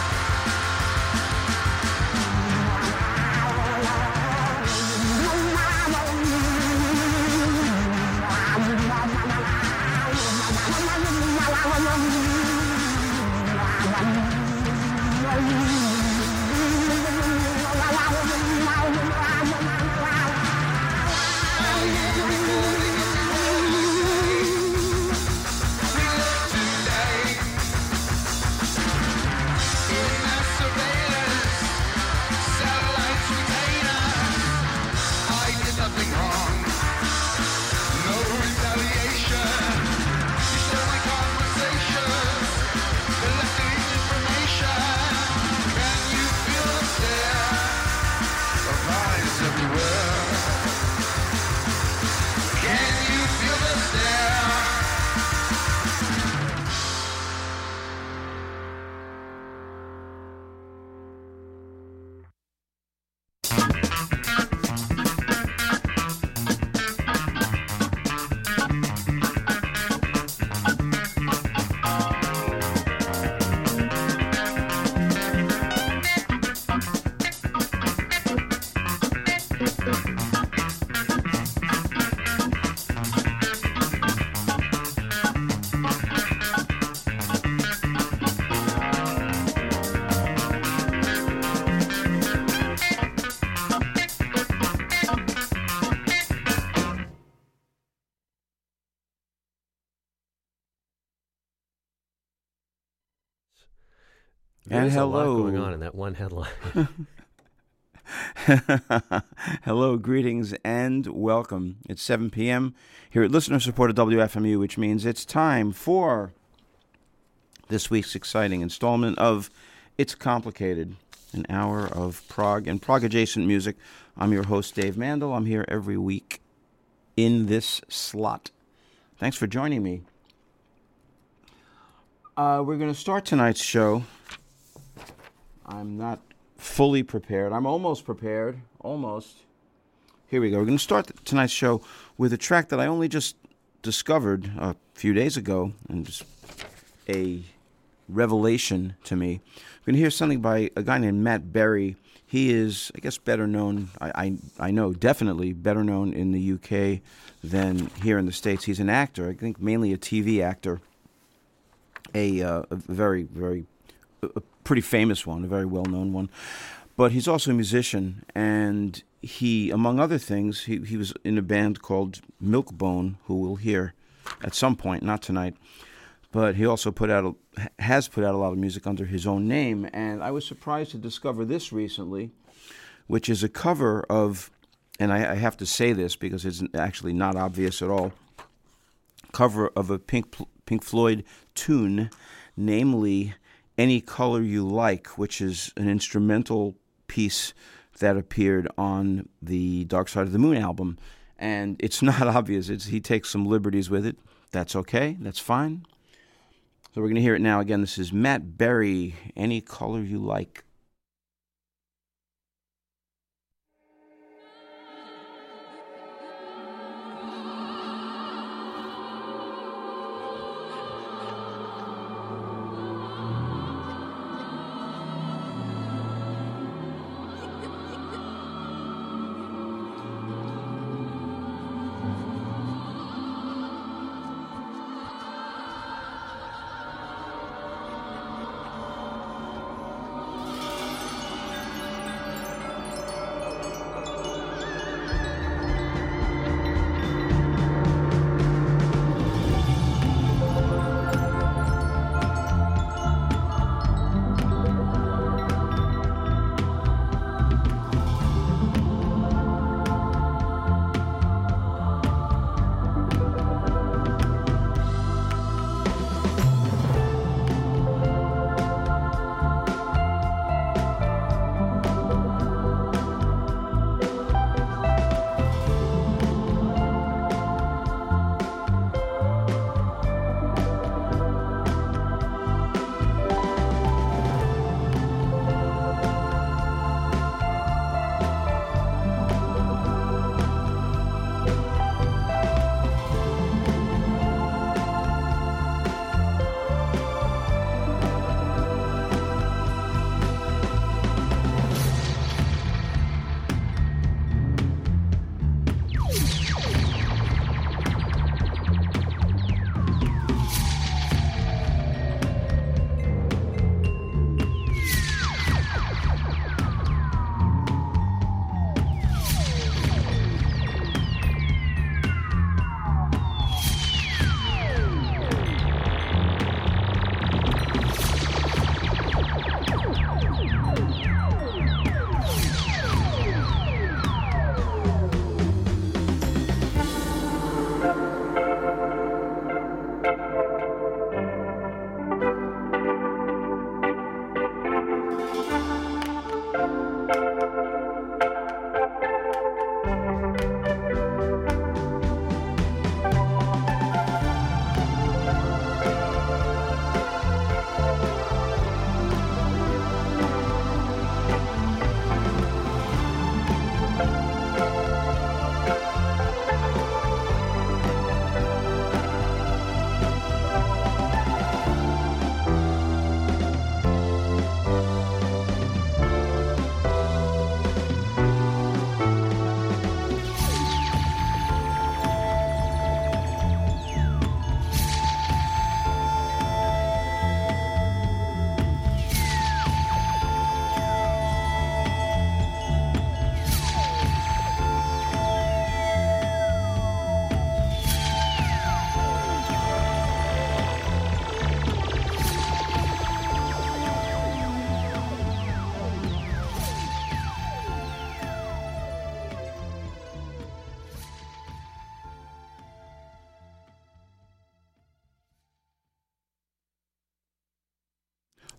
There's And hello. a lot going on in that one headline. Hello, greetings, and welcome. It's seven p.m. here at listener-supported W F M U, which means it's time for this week's exciting installment of It's Complicated, an hour of prog and prog-adjacent music. I'm your host, Dave Mandel. I'm here every week in this slot. Thanks for joining me. Uh, we're going to start tonight's show. I'm not fully prepared. I'm almost prepared. Almost. Here we go. We're going to start tonight's show with a track that I only just discovered a few days ago, and just a revelation to me. We're going to hear something by a guy named Matt Berry. He is, I guess, better known, I, I, I know, definitely better known in the U K than here in the States. He's an actor, I think mainly a T V actor, a, uh, a very, very, a pretty famous one, a very well-known one. But he's also a musician, and he, among other things, he, he was in a band called Milkbone, who we'll hear at some point, not tonight. But he also put out a, has put out a lot of music under his own name, and I was surprised to discover this recently, which is a cover of, and I, I have to say this because it's actually not obvious at all, cover of a Pink Pink Floyd tune, namely Any Color You Like, which is an instrumental piece that appeared on the Dark Side of the Moon album. And it's not obvious. It's, he takes some liberties with it. That's okay. That's fine. So we're going to hear it now. Again, this is Matt Berry, Any Color You Like.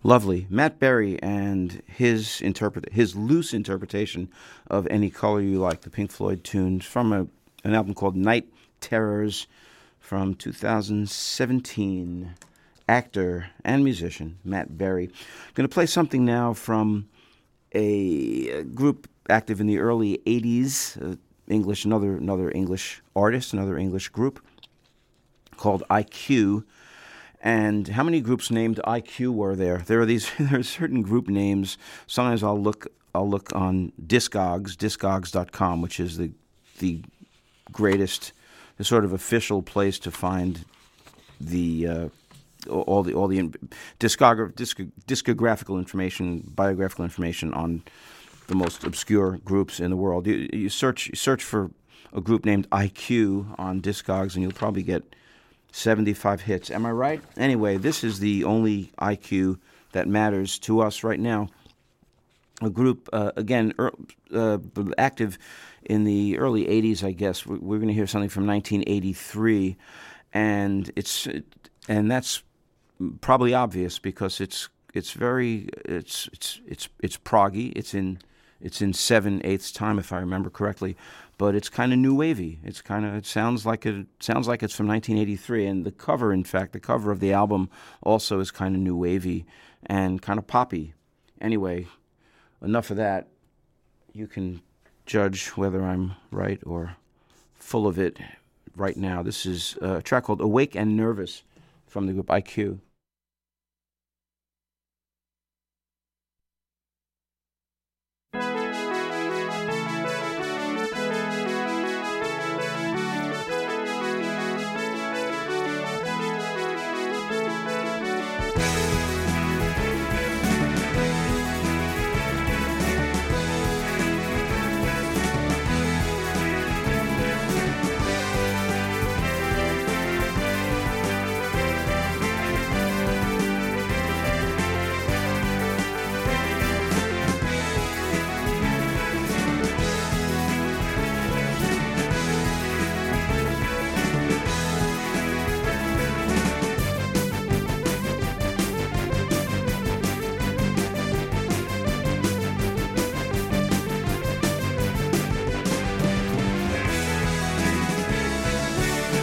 Lovely. Matt Berry and his interpret his loose interpretation of Any Color You Like, the Pink Floyd tunes from a, an album called Night Terrors from two thousand seventeen. Actor and musician Matt Berry. Going to play something now from a group active in the early eighties, uh, English, another another English artist, another English group called I Q. And how many groups named I Q were there? There are these. There are certain group names. Sometimes I'll look. I'll look on Discogs, discogs dot com, which is the the greatest, the sort of official place to find the. Uh, all the all the discogra- disc, discographical information, biographical information on the most obscure groups in the world. You, you search you search for a group named I Q on Discogs, and you'll probably get seventy-five hits. Am I right? Anyway, this is the only I Q that matters to us right now. A group, uh, again, er, uh, active in the early eighties, I guess. We're, we're going to hear something from nineteen eighty-three, and it's and that's probably obvious because it's it's very it's it's it's it's proggy. It's in it's in seven eighths time if I remember correctly, but it's kind of new wavy. It's kind of it sounds like it sounds like it's from nineteen eighty-three, and the cover, in fact, the cover of the album also is kind of new wavy and kind of poppy. Anyway, enough of that. You can judge whether I'm right or full of it right now. This is a track called "Awake and Nervous" from the group I Q.